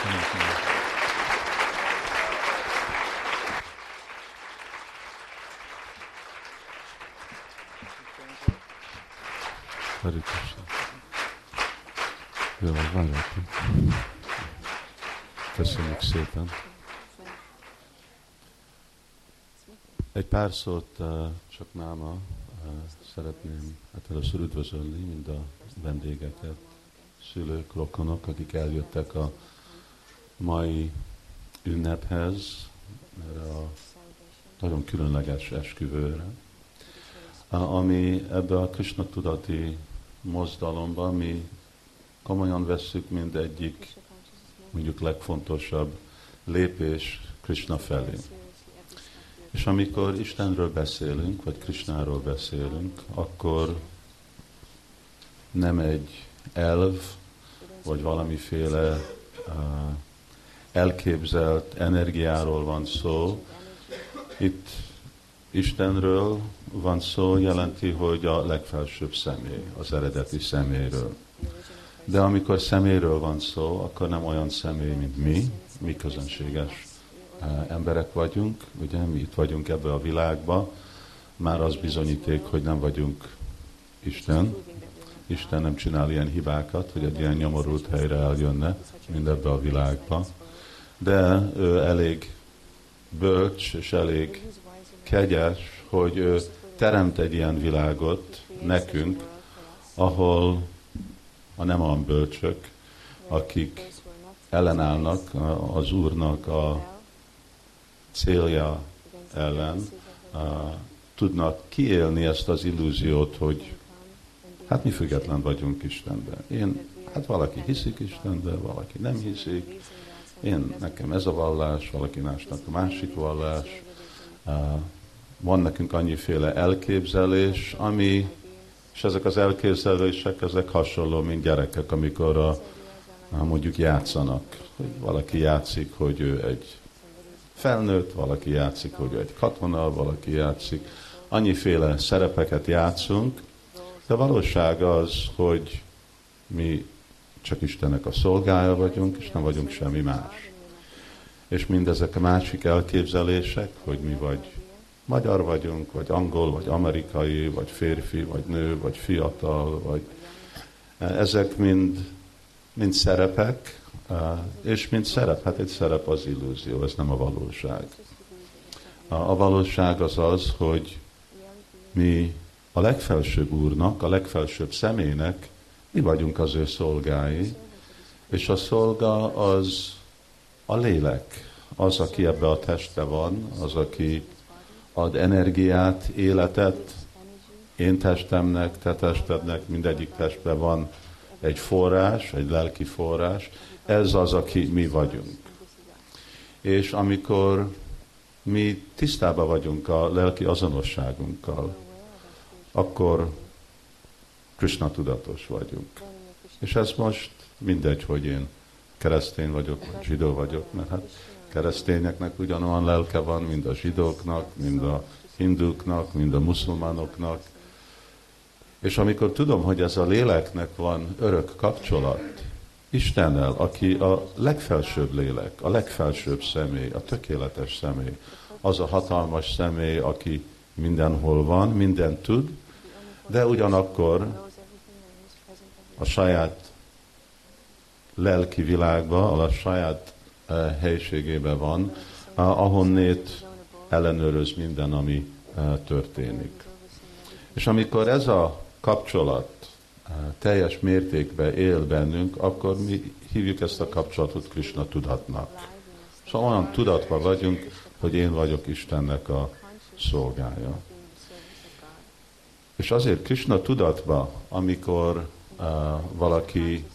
Hare Krishna. Jó, várjátok. Köszönjük szépen. Egy pár szót uh, csak náma uh, szeretném hát először üdvözölni mind a vendégeket, szülők, rokonok, akik eljöttek a mai ünnephez, erre a nagyon különleges esküvőre, ami ebbe a Krishna tudati mozdalomban mi komolyan vesszük, mint egyik mondjuk legfontosabb lépés Krishna felé. És amikor Istenről beszélünk, vagy Krishnáról beszélünk, akkor nem egy elv, vagy valamiféle uh, elképzelt energiáról van szó, Itt Istenről van szó, jelenti, hogy a legfelsőbb személy, az eredeti személyről. De amikor személyről van szó, akkor nem olyan személy, mint mi, mi közönséges emberek vagyunk, ugye mi itt vagyunk ebbe a világba, már az bizonyíték, hogy nem vagyunk Isten. Isten nem csinál ilyen hibákat, hogy egy ilyen nyomorult helyre eljönne, mint ebbe a világba. De ő elég bölcs és elég kegyes, hogy ő teremt egy ilyen világot nekünk, ahol a nem olyan bölcsök, akik ellenállnak az Úrnak a célja ellen, tudnak kiélni ezt az illúziót, hogy hát mi független vagyunk Istenben. Én, hát valaki hiszik Istenben, valaki nem hiszik. Én, nekem ez a vallás, valaki másnak a másik vallás. Van nekünk annyiféle elképzelés, ami, és ezek az elképzelések, ezek hasonló, mint gyerekek, amikor a, mondjuk játszanak. Hogy valaki játszik, hogy ő egy felnőtt, valaki játszik, hogy ő egy katona, valaki játszik. Annyiféle szerepeket játszunk, de valóság az, hogy mi csak Istennek a szolgája vagyunk, és nem vagyunk semmi más. És mindezek a másik elképzelések, hogy mi vagy magyar vagyunk, vagy angol, vagy amerikai, vagy férfi, vagy nő, vagy fiatal, vagy ezek mind, mind szerepek, és mint szerep, hát egy szerep az illúzió, ez nem a valóság. A valóság az az, hogy mi a legfelsőbb Úrnak, a legfelsőbb személynek, mi vagyunk az ő szolgái, és a szolga az a lélek, az, aki ebbe a testbe van, az, aki ad energiát, életet, én testemnek, te testednek, mindegyik testben van egy forrás, egy lelki forrás, ez az, aki mi vagyunk. És amikor mi tisztában vagyunk a lelki azonosságunkkal, akkor Krishna tudatos vagyunk. És ez most mindegy, hogy én keresztény vagyok, vagy zsidó vagyok, mert hát keresztényeknek ugyanolyan lelke van, mint a zsidóknak, mind a hinduknak, mind a muszulmánoknak. És amikor tudom, hogy ez a léleknek van örök kapcsolat Istennel, aki a legfelsőbb lélek, a legfelsőbb személy, a tökéletes személy, az a hatalmas személy, aki mindenhol van, mindent tud, de ugyanakkor a saját lelki világban, a saját uh, helyiségében van, uh, ahonnét ellenőröz minden, ami uh, történik. És amikor ez a kapcsolat uh, teljes mértékben él bennünk, akkor mi hívjuk ezt a kapcsolatot Krishna tudatnak. Szóval olyan tudatban vagyunk, hogy én vagyok Istennek a szolgája. És azért Krishna tudatba, amikor uh, valaki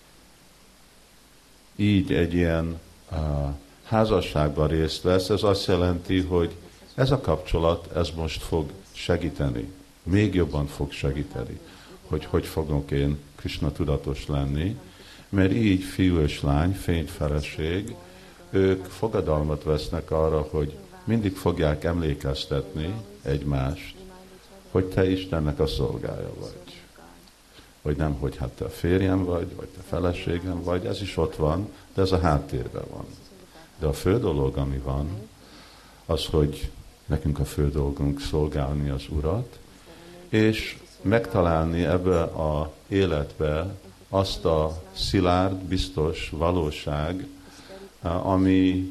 így egy ilyen uh, házasságban részt vesz, ez azt jelenti, hogy ez a kapcsolat, ez most fog segíteni. Még jobban fog segíteni, hogy hogy fogok én Krishna tudatos lenni, mert így fiú és lány, fényfeleség, ők fogadalmat vesznek arra, hogy mindig fogják emlékeztetni egymást, hogy te Istennek a szolgája vagy. Hogy nem, hogy hát te férjem vagy, vagy te feleségem vagy, ez is ott van, de ez a háttérben van. De a fő dolog, ami van, az, hogy nekünk a fő dolgunk szolgálni az Urat, és megtalálni ebbe a életbe azt a szilárd, biztos valóság, ami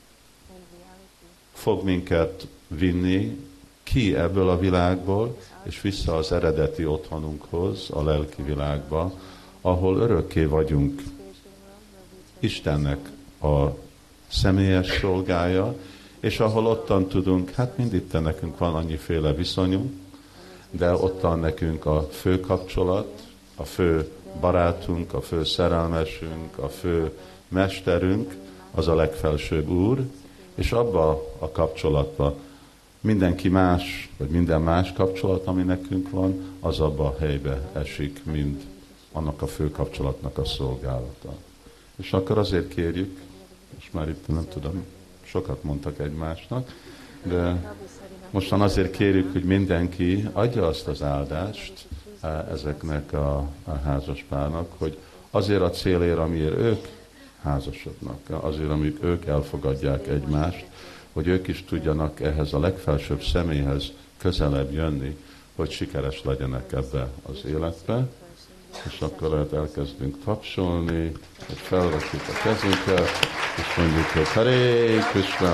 fog minket vinni ki ebből a világból, és vissza az eredeti otthonunkhoz, a lelki világba, ahol örökké vagyunk Istennek a személyes szolgája, és ahol ottan tudunk, hát mindig nekünk van annyiféle viszonyunk, de ottan nekünk a fő kapcsolat, a fő barátunk, a fő szerelmesünk, a fő mesterünk, az a legfelsőbb Úr, és abba a kapcsolatba mindenki más, vagy minden más kapcsolat, ami nekünk van, az abba a helybe esik, mint annak a fő kapcsolatnak a szolgálata. És akkor azért kérjük, és már itt nem tudom, sokat mondtak egymásnak, De mostan azért kérjük, hogy mindenki adja azt az áldást ezeknek a, a házaspárnak, hogy azért a célért, amiért ők házasodnak, azért, amíg ők elfogadják egymást, hogy ők is tudjanak ehhez a legfelsőbb személyhez közelebb jönni, hogy sikeres legyenek ebbe az életbe. És akkor lehet elkezdünk tapsolni, hogy felrakjuk a kezünket, és mondjuk, hogy Hare Krishna!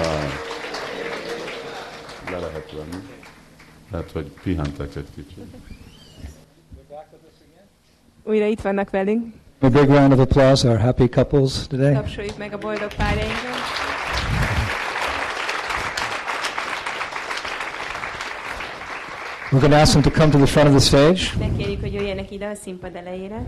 Le lehet venni. Lehet, hogy pihentek egy kicsit. Újra itt vannak velünk. A big round of applause, our happy couples today. Tapsoljuk meg a boldog párjainkat. We're going to ask them to come to the front of the stage. Megkérjük, hogy jöjjenek ide a színpad elejére.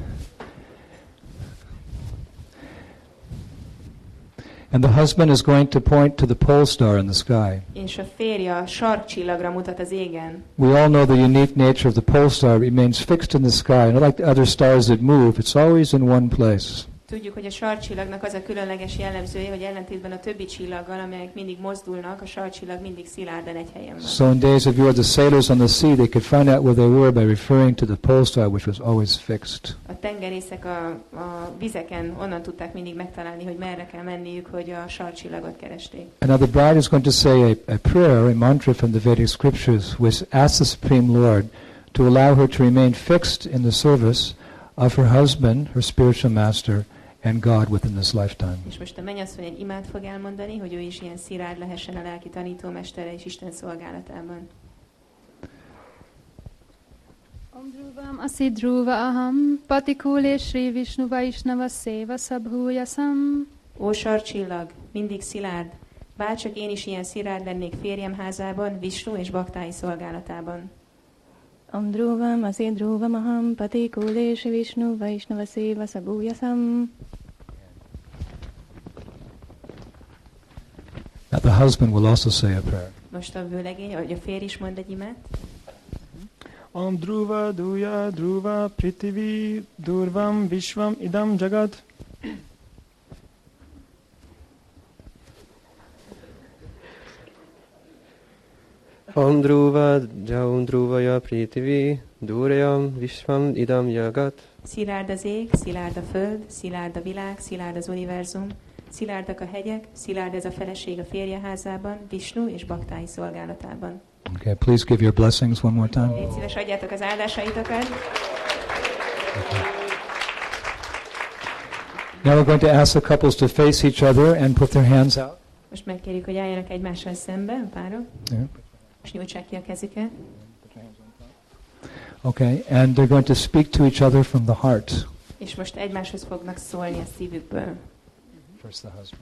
And the husband is going to point to the pole star in the sky. És a férje a sarkcsillagra mutat az égen. We all know the unique nature of the pole star. It remains fixed in the sky. Not like the other stars that move. It's always in one place. Tudjuk, hogy a sarkcsillagnak az a különleges jellemzője, hogy ellentétben a többi csillaggal, amelyek mindig mozdulnak, a sarkcsillag mindig szilárdan egy helyen van. So in days of yore, the sailors on the sea, they could find out where they were by referring to the pole star, which was always fixed. A tengerészek a, a vizeken onnan tudták mindig megtalálni, hogy merre kell menniük, hogy a sarkcsillagot keresték. And now the bride is going to say a, a prayer, a mantra from the Vedic scriptures, which asks the Supreme Lord to allow her to remain fixed in the service of her husband, her spiritual master, and God within this lifetime. És most a mennyasszony egy imát fog elmondani, hogy ő is ilyen szilárd lehessen a lelki tanítómestere és Isten szolgálatában. Om Dhruvam Asi Dhruva Aham Patikule Sri Vishnu Vaishnava Seva Sabhuyasam. Ó sarkcsillag, mindig szilárd, bárcsak én is ilyen szilárd lennék férjem házában, Vishnu és baktái szolgálatában. Om Dhruvam Asi Dhruvam Aham Patikule Shri Vishnu Vaishnava Seva Sabhuyasam. Now the husband will also say a prayer. Most a vőlegény, hogy a férj is mond egy imát. Om Dhruva Duya Dhruva Prithvi Durvam Vishvam Idam Jagat. Om Dhruva Jaun Dhruvaya Prithvi Durayam Vishvam Idam Jagat. Szilárd az ég, szilárd a föld, szilárd a világ, szilárd az univerzum, szilárdak a hegyek, szilárd ez a feleség a férje házában, Vishnu és baktái szolgálatában. Okay, please give your blessings one more time. Légy szíves, adjátok az áldásaitokat. Now we're going to ask the couples to face each other and put their hands out. Most megkérjük, hogy álljanak egymással szembe, a párok. Yeah. És nyújtsák ki a kezüket. Okay, and they're going to speak to each other from the heart. És most egymáshoz fognak szólni a szívükből. First the husband.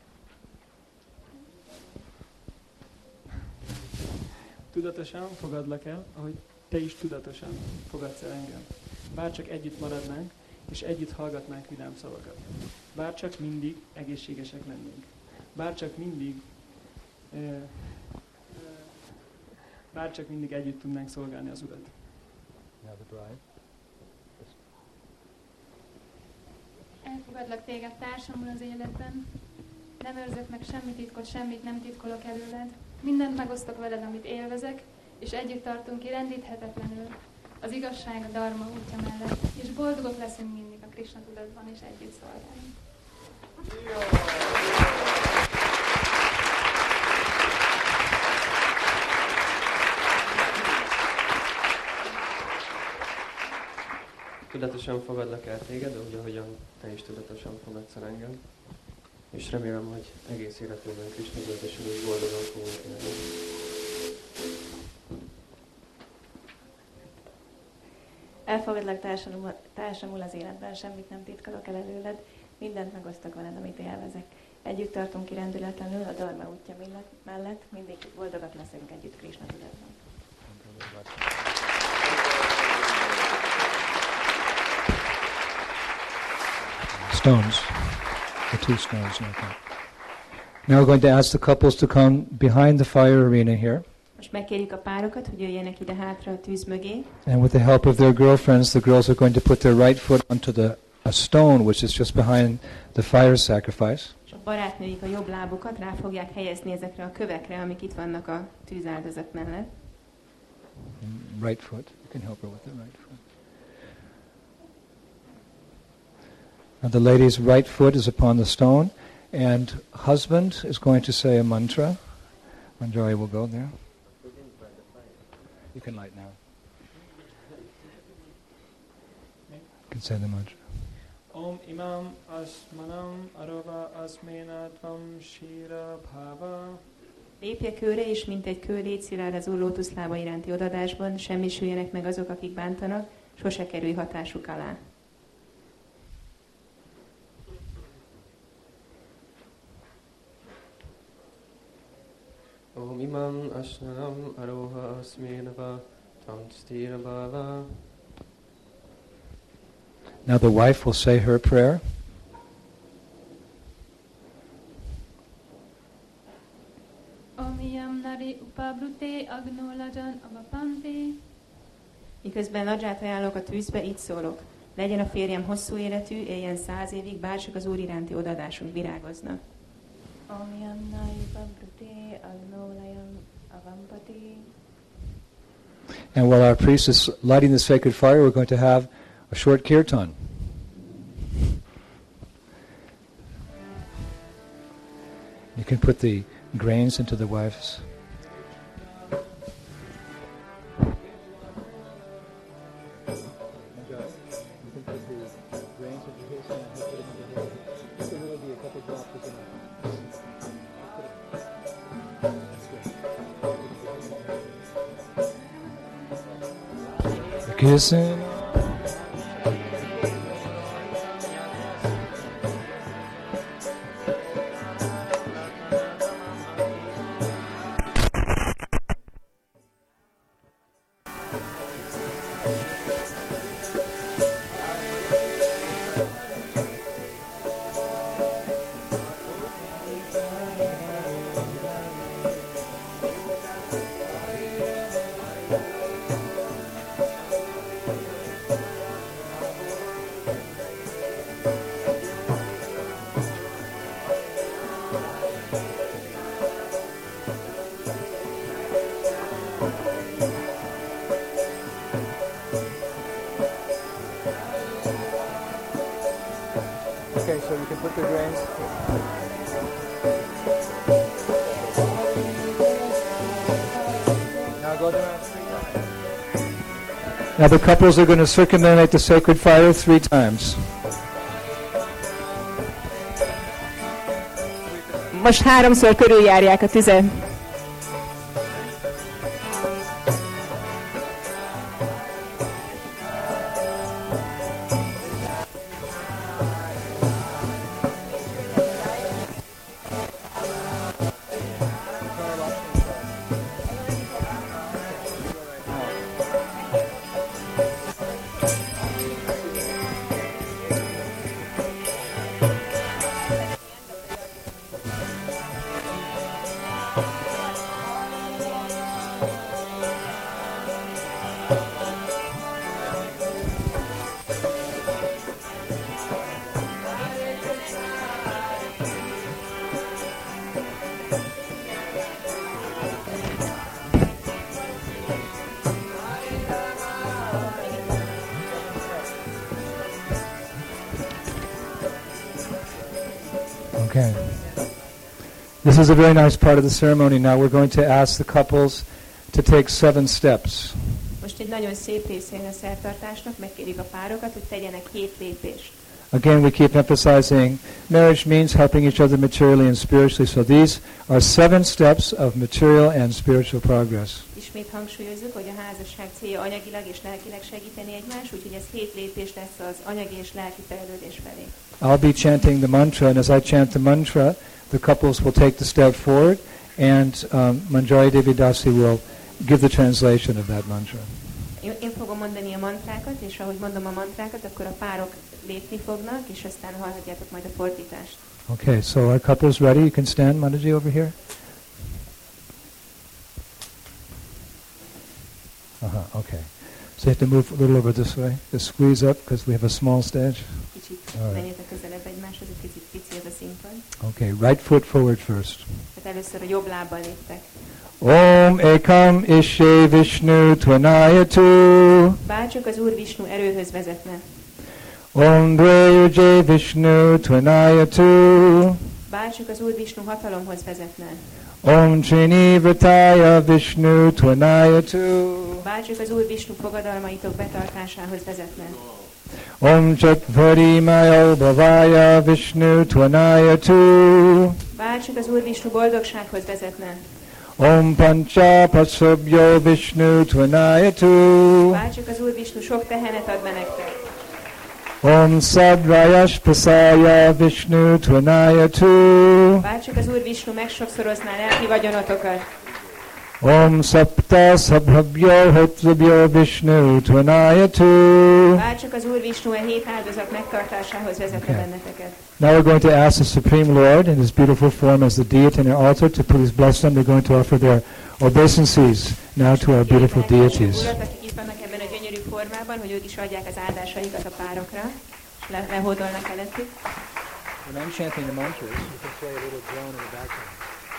Tudatosan fogadlak el, ahogy te is tudatosan fogadsz el engem. Bárcsak együtt maradnánk, és együtt hallgatnánk vidám szavakat. Bárcsak mindig egészségesek lennénk. Bárcsak mindig eh, eh, bárcsak mindig együtt tudnánk szolgálni az Urat. Now the bride. Elfogadlak téged társamul az életben. Nem őrzök meg semmi titkot, semmit nem titkolok előled. Mindent megosztok veled, amit élvezek, és együtt tartunk ki rendíthetetlenül az igazság a dharma útja mellett, és boldogok leszünk mindig a Krishna tudatban, és együtt szolgálunk. Tudatosan fogadlak el téged, úgy, ahogyan te is tudatosan fogadsz el engem. És remélem, hogy egész életünkben Krishna tudatosul és boldogan fogunk élni. Elfogadlak társamul, társamul az életben, semmit nem titkolok el előled, mindent megosztok veled, amit élvezek. Együtt tartunk ki rendületlenül a dharma útja mellett, mindig boldogak leszünk együtt Krishna tudatban. Stones. The two stones. Okay. Now we're going to ask the couples to come behind the fire arena here. Most megkérjük a párokat, hogy jöjjenek ide hátra a tűz mögé. And with the help of their girlfriends, the girls are going to put their right foot onto the a stone which is just behind the fire sacrifice. És a barátnőik a jobb lábukat rá fogják helyezni ezekre a kövekre, amik itt vannak a tűzáldozat mellett. Right foot. You can help her with the right foot. Now the lady's right foot is upon the stone, and husband is going to say a mantra. Manjari will go there. You can light now. You can say the mantra. Om imam asmanam arova asmena tvam shira bhava. Lépje kőre, és mint egy kő létszilárd az Úr lótuszlába iránti odadásban, semmisüljenek meg azok, akik bántanak, sose kerülj hatásuk alá. Om imam asmanam arova asmena tvam shira bhava. Now the wife will say her prayer. Miközben Lajját ajánlok a tűzbe, így szólok. Legyen a férjem hosszú életű, éljen száz évig, bárcsak az Úr iránti odadásunk virágozna. And while our priest is lighting the sacred fire, we're going to have a short kirtan. You can put the grains into the wife's. Kissing. Okay, so you can put the grains. Now go down three times. Now the couples are going to circumambulate the sacred fire three times. Most háromszor körüljárják a tüzet. Okay. This is a very nice part of the ceremony. Now we're going to ask the couples to take seven steps. Most egy nagyon szép részén a szertartásnak megkérjük a párokat, hogy tegyenek hét lépést. Again, we keep emphasizing marriage means helping each other materially and spiritually. So these are seven steps of material and spiritual progress. Ismét hangsúlyozzuk, hogy a házasság célja anyagilag és lelkileg segíteni egymást, úgyhogy ez hét lépés lesz az anyagi és lelki fejlődés felé. I'll be chanting the mantra, and as I chant the mantra, the couples will take the step forward, and um, Manjari Devi Dasi will give the translation of that mantra. Én fogom mondani a mantrákat, és ahogy mondom a mantrákat, akkor a párok lépni fognak, és aztán hallhatjátok majd a fordítást. Okay, so our couples ready? You can stand, Mataji, over here. Uh-huh, okay. So you have to move a little over this way. Just squeeze up, because we have a small stage. Kicsit kicsit menjetek közelebb egymáshoz, egy picit pici ez a színpad. Okay, right foot forward first. Tehát először a jobb lábbal léptek. Om Ekam Ishe Vishnu Tvanayatu. Bárcsak az Úr Vishnu erőhöz vezetne. Om Dvayuje Vishnu Tvanayatu. Bárcsak az Úr Vishnu hatalomhoz vezetne. Om Trini Vritaya Vishnu Tvanayatu. Bárcsak az Úr Vishnu fogadalmaitok betartásához vezetne. Om Chatvari Maya Bhavaya Vishnu Tvanayatu. Bárcsak az Úr Vishnu boldogsághoz vezetne. Om Pancha Pasabhyo Vishnu Tvanayatu. Bárcsak az Úr Vishnu sok tehenet ad be nektek. Om Sadvayash Prasaya Vishnu Tvanayatu. Bárcsak az Úr Vishnu megsokszorozná lelki vagyonotokat. Om Sapta Sabhabhyo Hotrabhyo Vishnu Tvanayatu. Bárcsak az Úr Vishnu a hét áldozat megtartásához vezetne benneteket. Now we're going to ask the Supreme Lord in his beautiful form as the deity in our altar to please bless them. They're going to offer their obeisances now to our beautiful deities. Urat, akik itt vannak ebben a gyönyörű formában, hogy ők is adják az áldásaikat a párokra, és le, lehódolnak előttük. When I'm chanting the mantras, you can play a little drone in the background.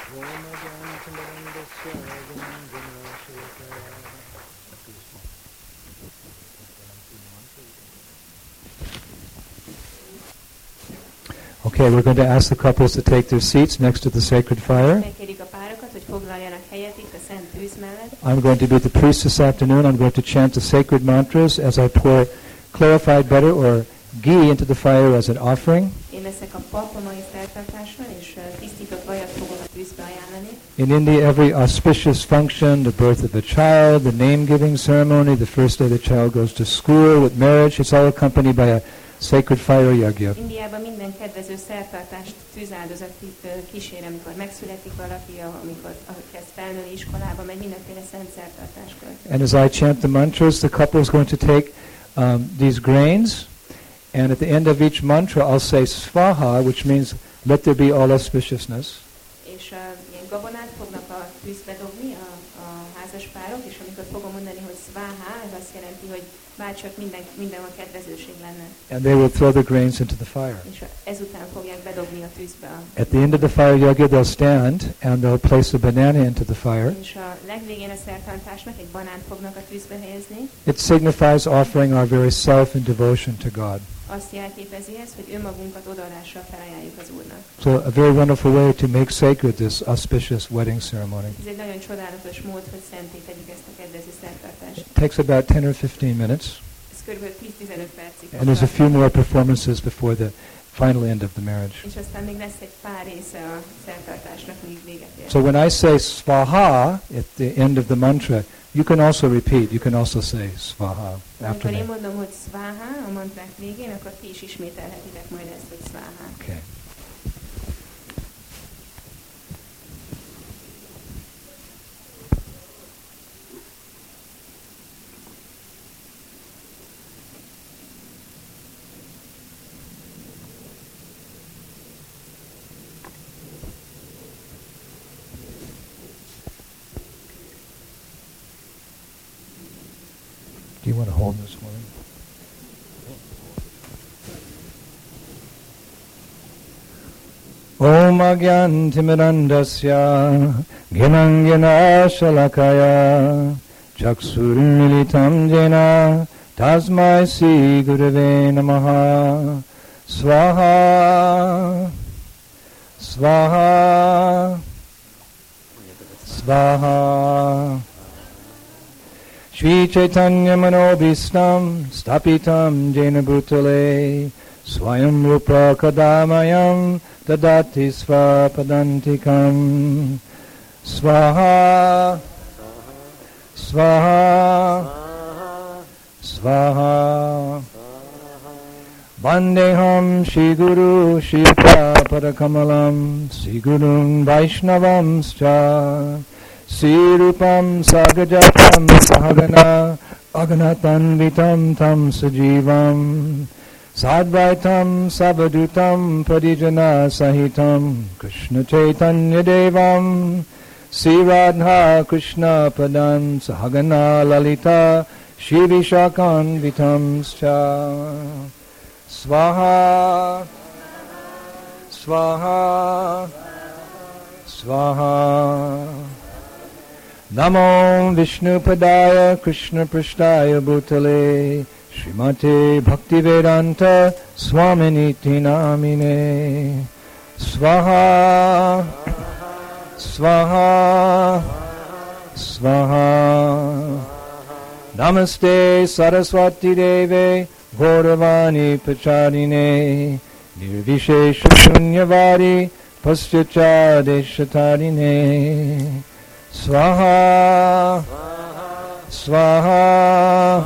Okay, we're going to ask the couples to take their seats next to the sacred fire. Megkérjük a párokat, hogy foglaljanak helyet itt a szent tűz mellett. I'm going to be the priest this afternoon. I'm going to chant the sacred mantras as I pour clarified butter or ghee into the fire as an offering. Én leszek a pap a mai szertartáson, és tisztított vajat fogok a tűzbe ajánlani. In India, every auspicious function, the birth of a child, the name-giving ceremony, the first day the child goes to school, with marriage, it's all accompanied by a sacred fire yagya. Indiában minden kedvező szertartást tűzáldozat kísér, amikor megszületik valaki, amikor kezd felnőni iskolába, meg mindenféle szent szertartáskor. And as I chant the mantras, the couple is going to take um, these grains, and at the end of each mantra, I'll say Svaha, which means let there be all auspiciousness. És uh, ilyen gabonát fognak a tűzbe dobni a, a házas párok, és amikor fogom mondani, hogy Svaha, ez azt jelenti, hogy bárcsak minden, minden a kedvezőség lenne. And they will throw the grains into the fire. És ezután fogják bedobni a tűzbe. A At the end of the fire yagya, they'll stand and they'll place a banana into the fire. És a legvégén a szertartásnak egy banánt fognak a tűzbe helyezni. It signifies offering our very self in devotion to God. Azt jelképezi ez, hogy önmagunkat odaadásra felajánljuk az Úrnak. So a very wonderful way to make sacred this auspicious wedding ceremony. Ez egy nagyon csodálatos mód, hogy szenté tegyük ezt a kedvező szertartást. It takes about ten or fifteen minutes. Ez körülbelül tíz-tizenöt percig. And there's a few more performances before the final end of the marriage. És aztán még lesz egy pár része a szertartásnak, míg véget ér. So when I say Svaha at the end of the mantra, you can also repeat, you can also say Svaha after Amikor me. én mondom, hogy Svaha a mantrák végén, akkor ti is ismételhetitek majd ezt, hogy Svaha. Okay. Do you want to hold this one? Om Agyantimirandasya Ginangina Shalakaya Chaksurmilitam Jena Tasmai Si Gurave Namaha Svaha Svaha Svaha Shri Chaitanya Manobhistam Stapitam Jena Bhutale Swayam Rupa Kadamayam Dadati Svapadantikam Svaha Svaha Svaha Vandeham Shri Guru Shri Parakamalam Shri Gurun Vaishnavam Scha Sirupam Sagajatam Sahagana Aganatan Vitam Tam Sajivam Sadvaitam Savadutam Parijana Sahitam Krishna Chaitanya Devam Sri Radha Krishna Padam Sahagana Lalita Shri Vishakan Vitam Scha Swaha, Swaha, Swaha. Namo Vishnupadaya Krishna Prishtaya Bhutale Srimate Bhaktivedanta Swaminiti Namine. Swaha, Swaha, Swaha. Namaste Saraswati Deve Gauravani Pacharine Nirvishesha Shunyavadi Pasyacha Deshatarine. Swaha, Swaha,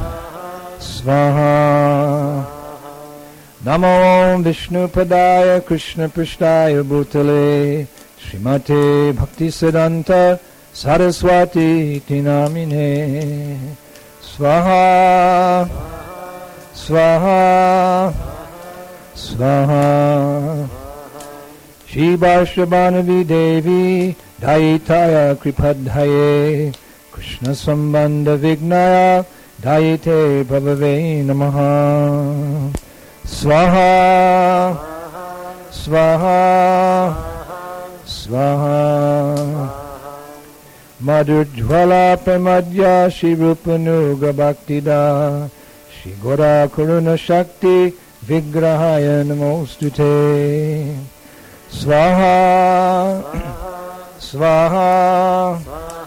Swaha. Namo Vishnupadaya Krishna Prishtaya Bhutale Srimate Bhaktisiddhanta Saraswati Tinamine. Swaha, Swaha, Swaha. Shiva Shabanavi Devi Daitaya Kripadhaye Krishna Sambandha Vignaya Daite Bhavave Namaha. Swaha, Swaha, Swaha. Madhurjvala Pramadya Shri Rupanuga Bhaktida Shri Gora Karuna Shakti Vigrahaya Namostute. Swaha, Swaha,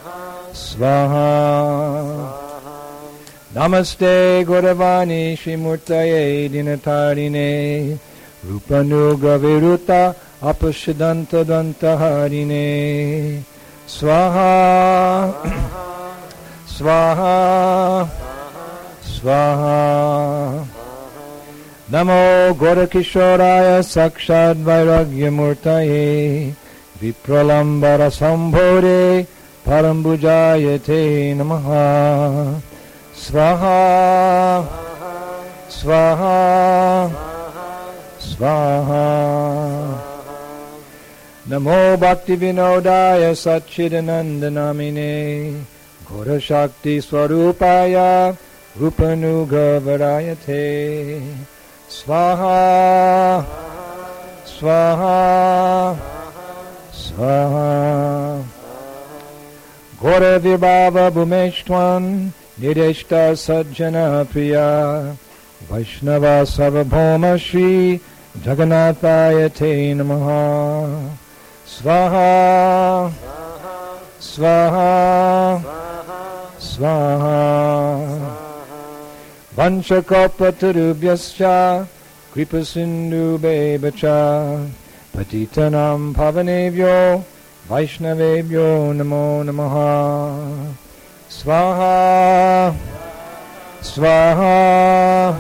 Swaha. Namaste Gauravani Shrimurtaye Dinatarine Rupanuga Viruta Apashadanta Dantaharine. Swaha, Swaha, Swaha. Namo Gorakishoraya Sakshad Vairagya Murtaye Vipralambara Sambhore Parambujayate Namaha. Swaha, Swaha, Swaha. Namo Bhakti Vinodaya Satchidananda Namine Gora Shakti Swarupaya Rupanuga Varayate. Swaha, Swaha, Swaha. Gora Vibhava Bhumeshtwan Nideshta Sajjana Priya Vaishnava Sarvabhauma Shri Jagannathaya Te Namaha. Swaha, Swaha, Swaha. Vanchakalpatarubhyascha Kripasindhu Bevacha Patitanam Pavanebhyo Vaishnavebhyo Namo Namaha. Swaha, Swaha,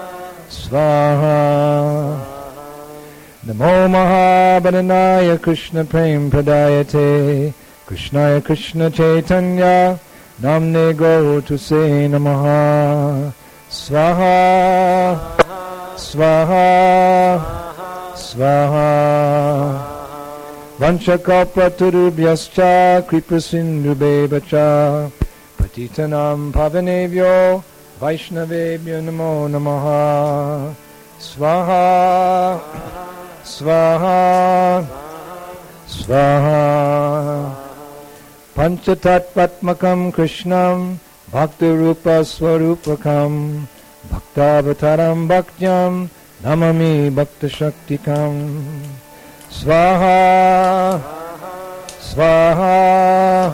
Swaha. Namo Mahabharanaya Krishna Prem Pradayate Krishnaya Krishna Chaitanya Namne Gautuse Namaha. Swaha, Swaha, Swaha. Vanchakalpatarubhyascha Kripasindhubheva Patitanam Pavanebhyo Vaishnavebhyo Namo Namaha. Swaha, Swaha, Swaha. Panchatatvatmakam Krishnam Bhaktirupa Swarupakam Bhaktavataram Bhaktyam Namami Bhakta Shaktikam. Swaha, Swaha,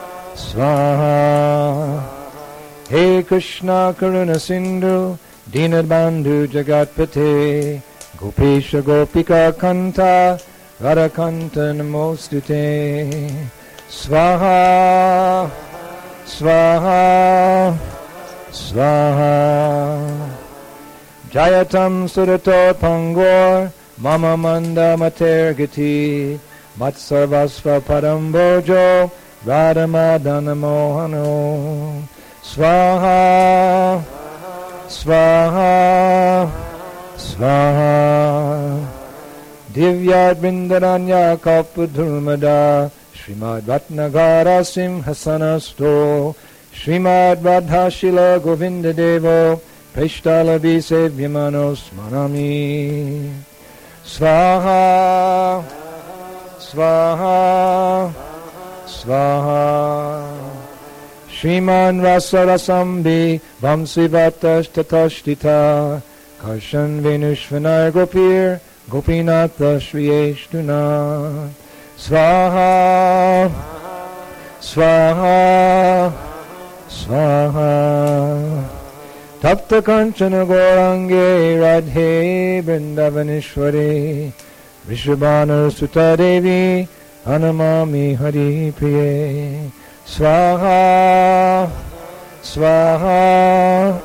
Swaha. He Krishna Karuna Sindhu Dinabandhu Jagatpate Gopesha Gopika Kanta Radhakanta Namostute. Swaha, Swaha, Swaha. Jayatam Surato Pangor Mama Manda Matergati Matsarvasva Parambojo Radhamadana Mohano. Swaha, Swaha, Swaha. Divyat Vrindaranya Kalpadhurmada Srimad Vatnagara Simhasanasto Srimad Radhashila Govinda Devo Prashtalabi Sevyamanos Manami Svaha Svaha Svaha Shriman Rasarasambi Vamsivatash Tatashtita Karshan Venushvanar Gopir Gopinatha Shriyeshtuna Svaha Svaha Svaha Tapta Kanchana Gaurange Radhe Vrindavaneshwari Vrishabhana Sutta Devi Anamami Hari Priye Svaha Svaha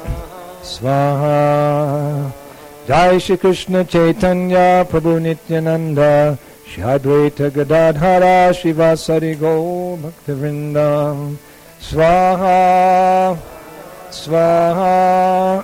Svaha Jai Shri Krishna Chaitanya Prabhu Nityananda Shri Advaita Gadadhara Shivasari Gaur Bhaktivinoda Svaha Svaha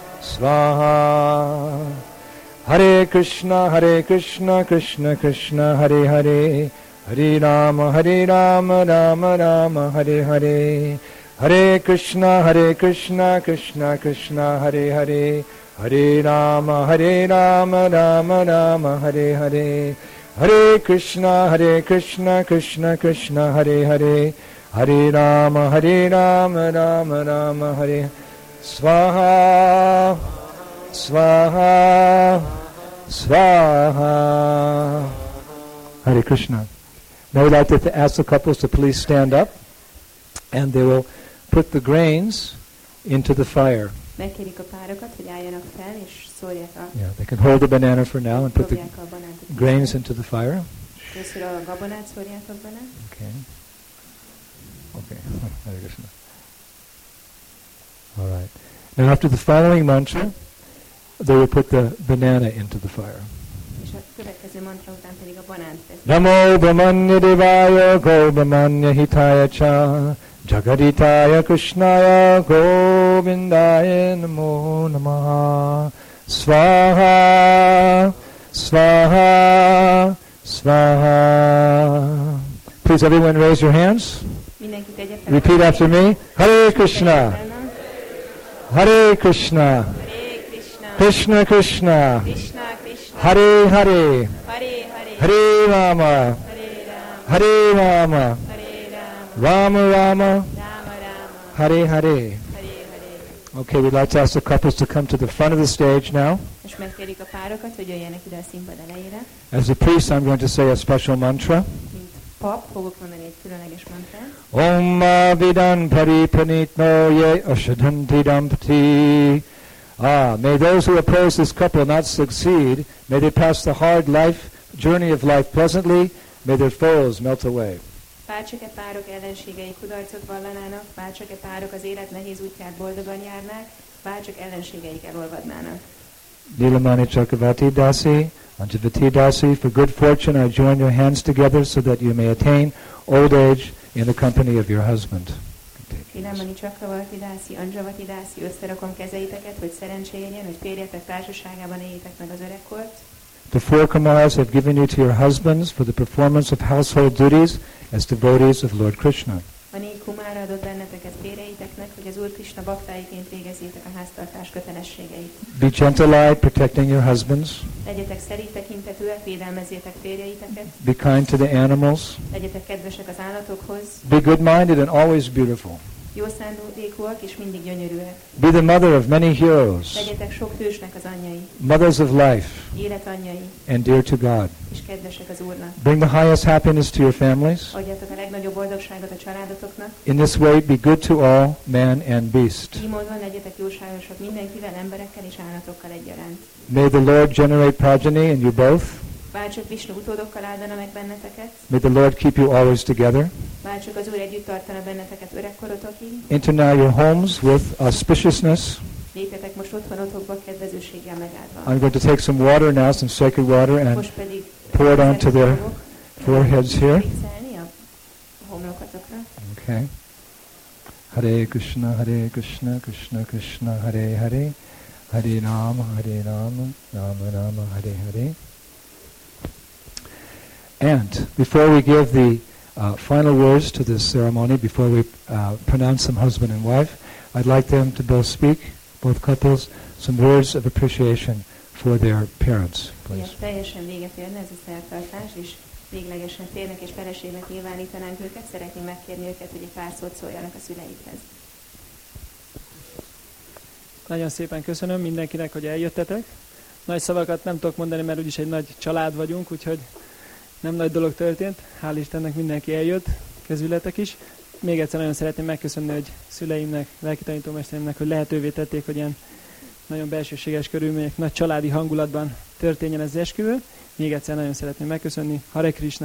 Svaha Hare Krishna Hare Krishna Krishna Krishna Hare Hare Hare Rama Hare Rama Rama Rama Hare Hare Hare Krishna Hare Krishna Krishna Krishna Hare Hare Hare Rama Hare Rama Rama Rama Hare Hare Hare Krishna Hare Krishna Krishna Krishna Hare Hare Hare Rama Hare Rama Rama Rama Hare Svaha Svaha Svaha Hare Krishna. Now we'd like to ask the couples to please stand up, and they will put the grains into the fire. Megkérik a párokat, hogy álljanak fel, és szórják a... Yeah, they can hold the banana for now and put the grains into the fire. Először a gabonát szórjátok bele. Okay. Okay. Hare Krishna. All right. Now after the following mantra, they will put the banana into the fire. És a következő mantra után pedig a banánt teszik. Namo Brahmanya Devaya Go Brahmanya Hitaya Cha Jagaditaya Krishnaya Govindaya Namo Namaha Svaha Svaha Svaha. Please everyone raise your hands. Repeat after me. Hare Krishna Hare Krishna Krishna Krishna Hare Hare Hare Rama Hare Rama Rama Rama Hare Hare. Okay, we'd like to ask the couples to come to the front of the stage now. És megkérjük a párokat, hogy jöjjenek ide a színpad elejére. As a priest, I'm going to say a special mantra. Mint pap, fogok mondani egy különleges mantrát. Om Avidan Paripanitno Ye Ashadanti Dampati. Ah, may those who oppose this couple not succeed. May they pass the hard life journey of life pleasantly. May their foes melt away. Bárcsak-e párok ellenségei kudarcot vallanának, bárcsak-e párok az élet nehéz útját boldogan járnák, bárcsak ellenségeik elolvadnának. Nilamani Chakravarti Dasi, Anjavati Dasi, for good fortune I join your hands together so that you may attain old age in the company of your husband. Nilamani Chakravarti Dasi, Anjavati Dasi, összerakom kezeiteket, hogy szerencsé legyen, hogy férjetek társaságában éljétek meg az öregkort. The four Kumaras have given you to your husbands for the performance of household duties as devotees of Lord Krishna. A négy kumára adott benneteket férjeiteknek, hogy az Úr Krishna baktáiként végezzétek a háztartás kötelességeit. Be gentle-eyed, protecting your husbands. Legyetek szerint tekintetűek, védelmezzétek férjeiteket. Be kind to the animals. Legyetek kedvesek az állatokhoz. Be good-minded and always beautiful. Jó szándékúak és mindig gyönyörűek. Be the mother of many heroes. Legyetek sok hősnek az anyjai. Mothers of life. Életanyjai. And dear to God. És kedvesek az Úrnak. Bring the highest happiness to your families. Adjatok a legnagyobb boldogságot a családotoknak. In this way, be good to all, man and beast. Így módon legyetek jóságosak mindenkivel, emberekkel és állatokkal egyaránt. May the Lord generate progeny in you both. Bárcsak Vishnu utódokkal áldana meg benneteket. May the Lord keep you always together. Bárcsak az Úr együtt tartana benneteket öregkorotokig. Enter now your homes with auspiciousness. Lépjetek most otthonotokba kedvezőséggel megáldva. I'm going to take some water now, some sacred water, and most pedig pour it onto their foreheads here. Okay. Hare Krishna, Hare Krishna, Krishna Krishna, Hare Hare, Hare Rama, Hare Rama, Rama Rama, Hare Hare. And before we give the uh, final words to this ceremony, before we uh, pronounce them husband and wife, I'd like them to both speak both couples, some words of appreciation for their parents, please. Igen, teljesen véget érne ez a szertartás, és véglegesen férnek és feleségnek nyilvánítanánk őket. Szeretném megkérni őket, hogy egy pár szót szóljanak a szüleikhez. Nagyon szépen köszönöm mindenkinek, hogy eljöttetek. Nagy szavakat nem tudok mondani, mert úgyis egy nagy család vagyunk, úgyhogy nem nagy dolog történt. Hál' Istennek mindenki eljött, közületek is. Még egyszer nagyon szeretném megköszönni, hogy szüleimnek, lelkitanítómestereimnek, hogy lehetővé tették, hogy ilyen nagyon belsőséges körülmények, nagy családi hangulatban történjen ez az esküvő. Még egyszer nagyon szeretném megköszönni. Hare Krishna!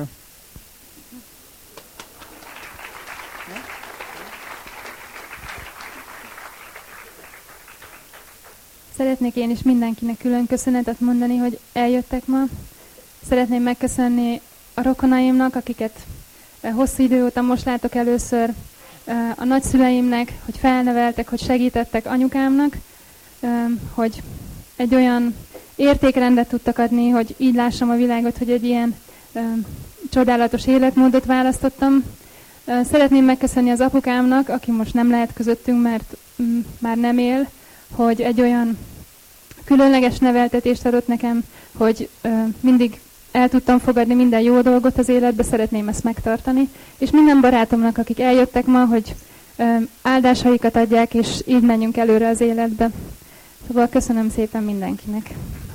Szeretnék én is mindenkinek külön köszönetet mondani, hogy eljöttek ma. Szeretném megköszönni a rokonaimnak, akiket hosszú idő óta most látok először, a nagyszüleimnek, hogy felneveltek, hogy segítettek anyukámnak, hogy egy olyan értékrendet tudtak adni, hogy így lássam a világot, hogy egy ilyen csodálatos életmódot választottam. Szeretném megköszönni az apukámnak, aki most nem lehet közöttünk, mert már nem él, hogy egy olyan különleges neveltetést adott nekem, hogy mindig el tudtam fogadni minden jó dolgot az életbe, szeretném ezt megtartani. És minden barátomnak, akik eljöttek ma, hogy áldásaikat adják, és így menjünk előre az életbe. Szóval köszönöm szépen mindenkinek.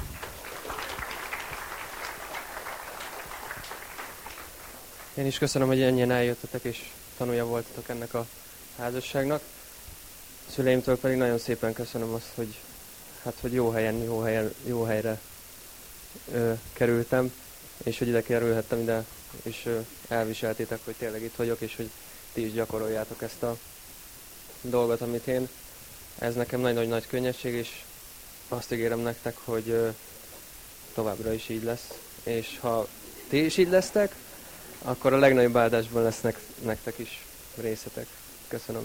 Én is köszönöm, hogy ennyien eljöttetek, és tanulja voltatok ennek a házasságnak. A szüleimtől pedig nagyon szépen köszönöm azt, hogy, hát, hogy jó helyen, jó, helyen, jó helyre ö, kerültem, és hogy ide kerülhettem ide, és ö, elviseltétek, hogy tényleg itt vagyok, és hogy ti is gyakoroljátok ezt a dolgot, amit én. Ez nekem nagy-nagy nagy könnyesség, és azt ígérem nektek, hogy ö, továbbra is így lesz. És ha ti is így lesztek, akkor a legnagyobb áldásban lesz nektek is részetek. Köszönöm.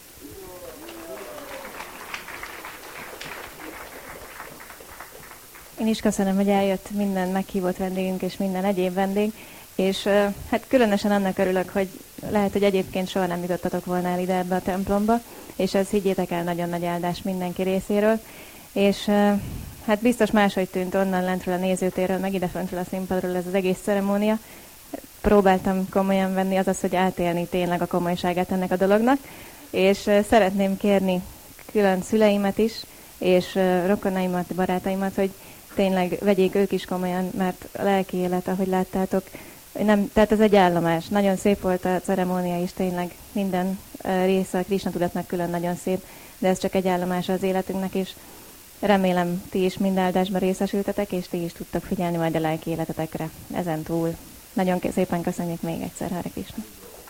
Én is köszönöm, hogy eljött minden meghívott vendégünk és minden egyéb vendég, és uh, hát különösen annak örülök, hogy lehet, hogy egyébként soha nem jutottatok volna el ide ebbe a templomba, és ez higgyétek el nagyon nagy áldás mindenki részéről, és uh, hát biztos máshogy tűnt onnan lentről a nézőtérről, meg ideföntről a színpadról ez az egész ceremónia. Próbáltam komolyan venni, azaz, hogy átélni tényleg a komolyságát ennek a dolognak, és uh, szeretném kérni külön szüleimet is, és uh, rokonaimat, barátaimat, hogy tényleg vegyék ők is komolyan, mert a lelki élet, ahogy láttátok, nem, tehát ez egy állomás. Nagyon szép volt a ceremónia is, tényleg minden uh, része a Krishna tudatnak külön nagyon szép, de ez csak egy állomása az életünknek, és remélem ti is mind áldásban részesültetek, és ti is tudtak figyelni majd a lelki életetekre ezen túl. Nagyon szépen köszönjük még egyszer, Hare Krishna.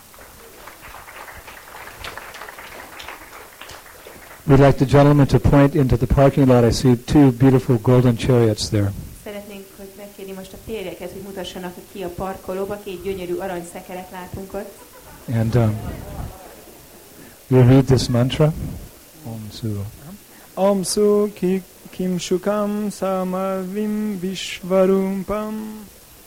We'd like the gentleman to point into the parking lot. I see two beautiful golden chariots there. Szeretnénk, hogy megkérni most a férjeket, hogy mutassanak ki a parkolóba. Két gyönyörű aranyszekeret látunk ott. And um, we'll read this mantra. Om Su. Om Su ki kim shukam samavim vishvarumpam.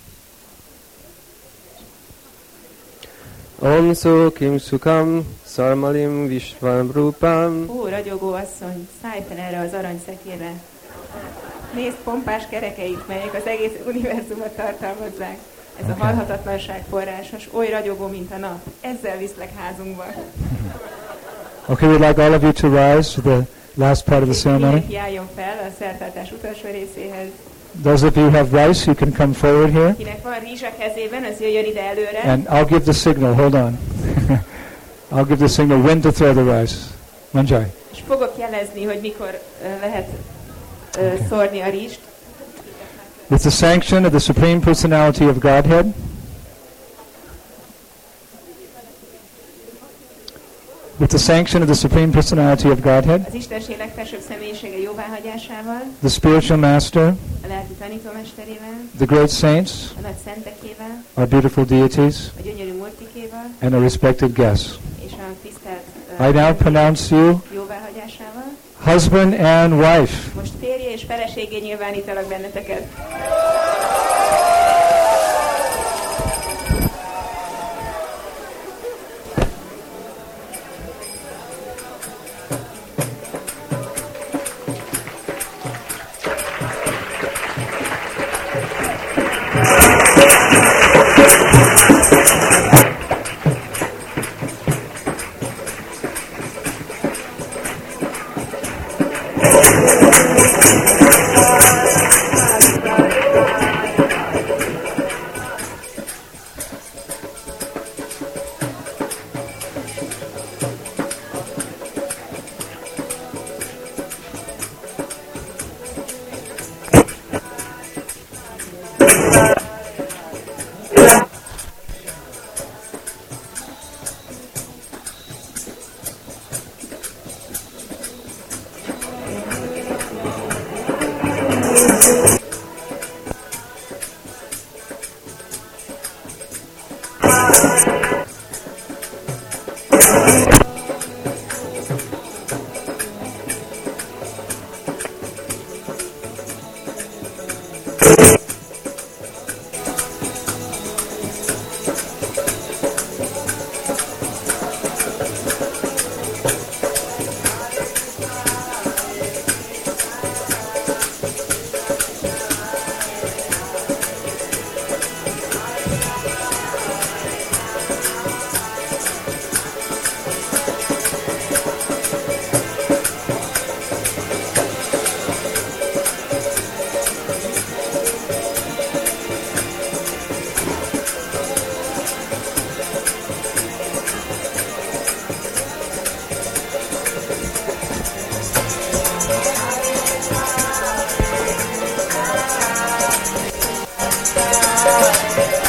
Om Su kim shukam Sarmalim Vishvam Rupam. Ó, ragyogó asszony, szállj fel erre az aranyszekérre. Nézd pompás kerekeit, melyek az egész univerzumot tartalmazzák. Ez a halhatatlanság forrásos, oly ragyogó, mint a nap. Ezzel viszlek házunkba. Okay, we'd like all of you to rise for the last part of the ceremony. Mindenki álljon fel a szertartás utolsó részéhez. Those of you who have rice, you can come forward here. Kinek van rizs a kezében, az jöjjön ide előre. And I'll give the signal. Hold on. I'll give the signal when to throw the rice. Manjai. És fogok jelezni, hogy mikor uh, lehet uh, okay. szórni a rizst. With the sanction of the Supreme Personality of Godhead, with the sanction of the Supreme Personality of Godhead, az Istenség legfelsőbb személyisége jóváhagyásával, the spiritual master, a lelki tanítómesterével, the great saints, a nagy szentekével, our beautiful deities, a gyönyörű murtikéval, and our respected guests. és a tisztelt uh, I now pronounce you jóváhagyásával. husband and wife. Most férje és feleségé nyilvánítalak benneteket.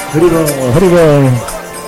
Haribol, Haribol.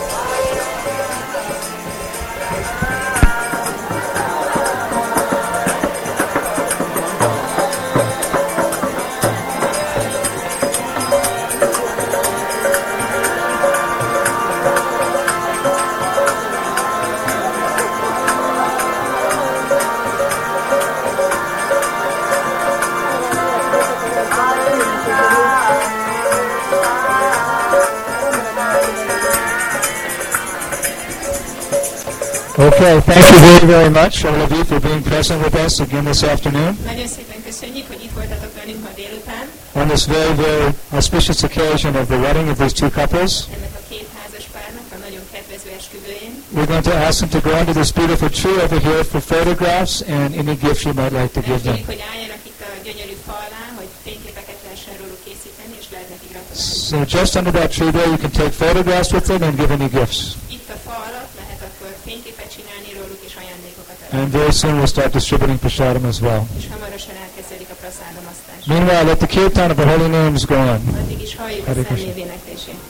Okay, thank you very, very much, all of you, for being present with us again this afternoon. Nagyon szépen köszönjük, hogy itt voltatok velünk ma délután. On this very, very auspicious occasion of the wedding of these two couples. Ennek a két házas párnak a nagyon kedvező esküvőjén. We're going to ask them to go under this beautiful tree over here for photographs and any gifts you might like to give them. Hogy álljanak itt a gyönyörű fa alá, hogy fényképeket lehessen róluk készíteni, és lehet nekik gratulálni. So just under that tree there, you can take photographs with them and give any gifts. Itt a fa alatt lehet akkor fényképet csinálni róluk, és ajándékokat adni. And very soon we'll start distributing prasadam as well. És hamarosan elkezdődik a prasádamosztás. Meanwhile, let the kirtan of the holy names go on. Addig is halljuk a személyénéktését.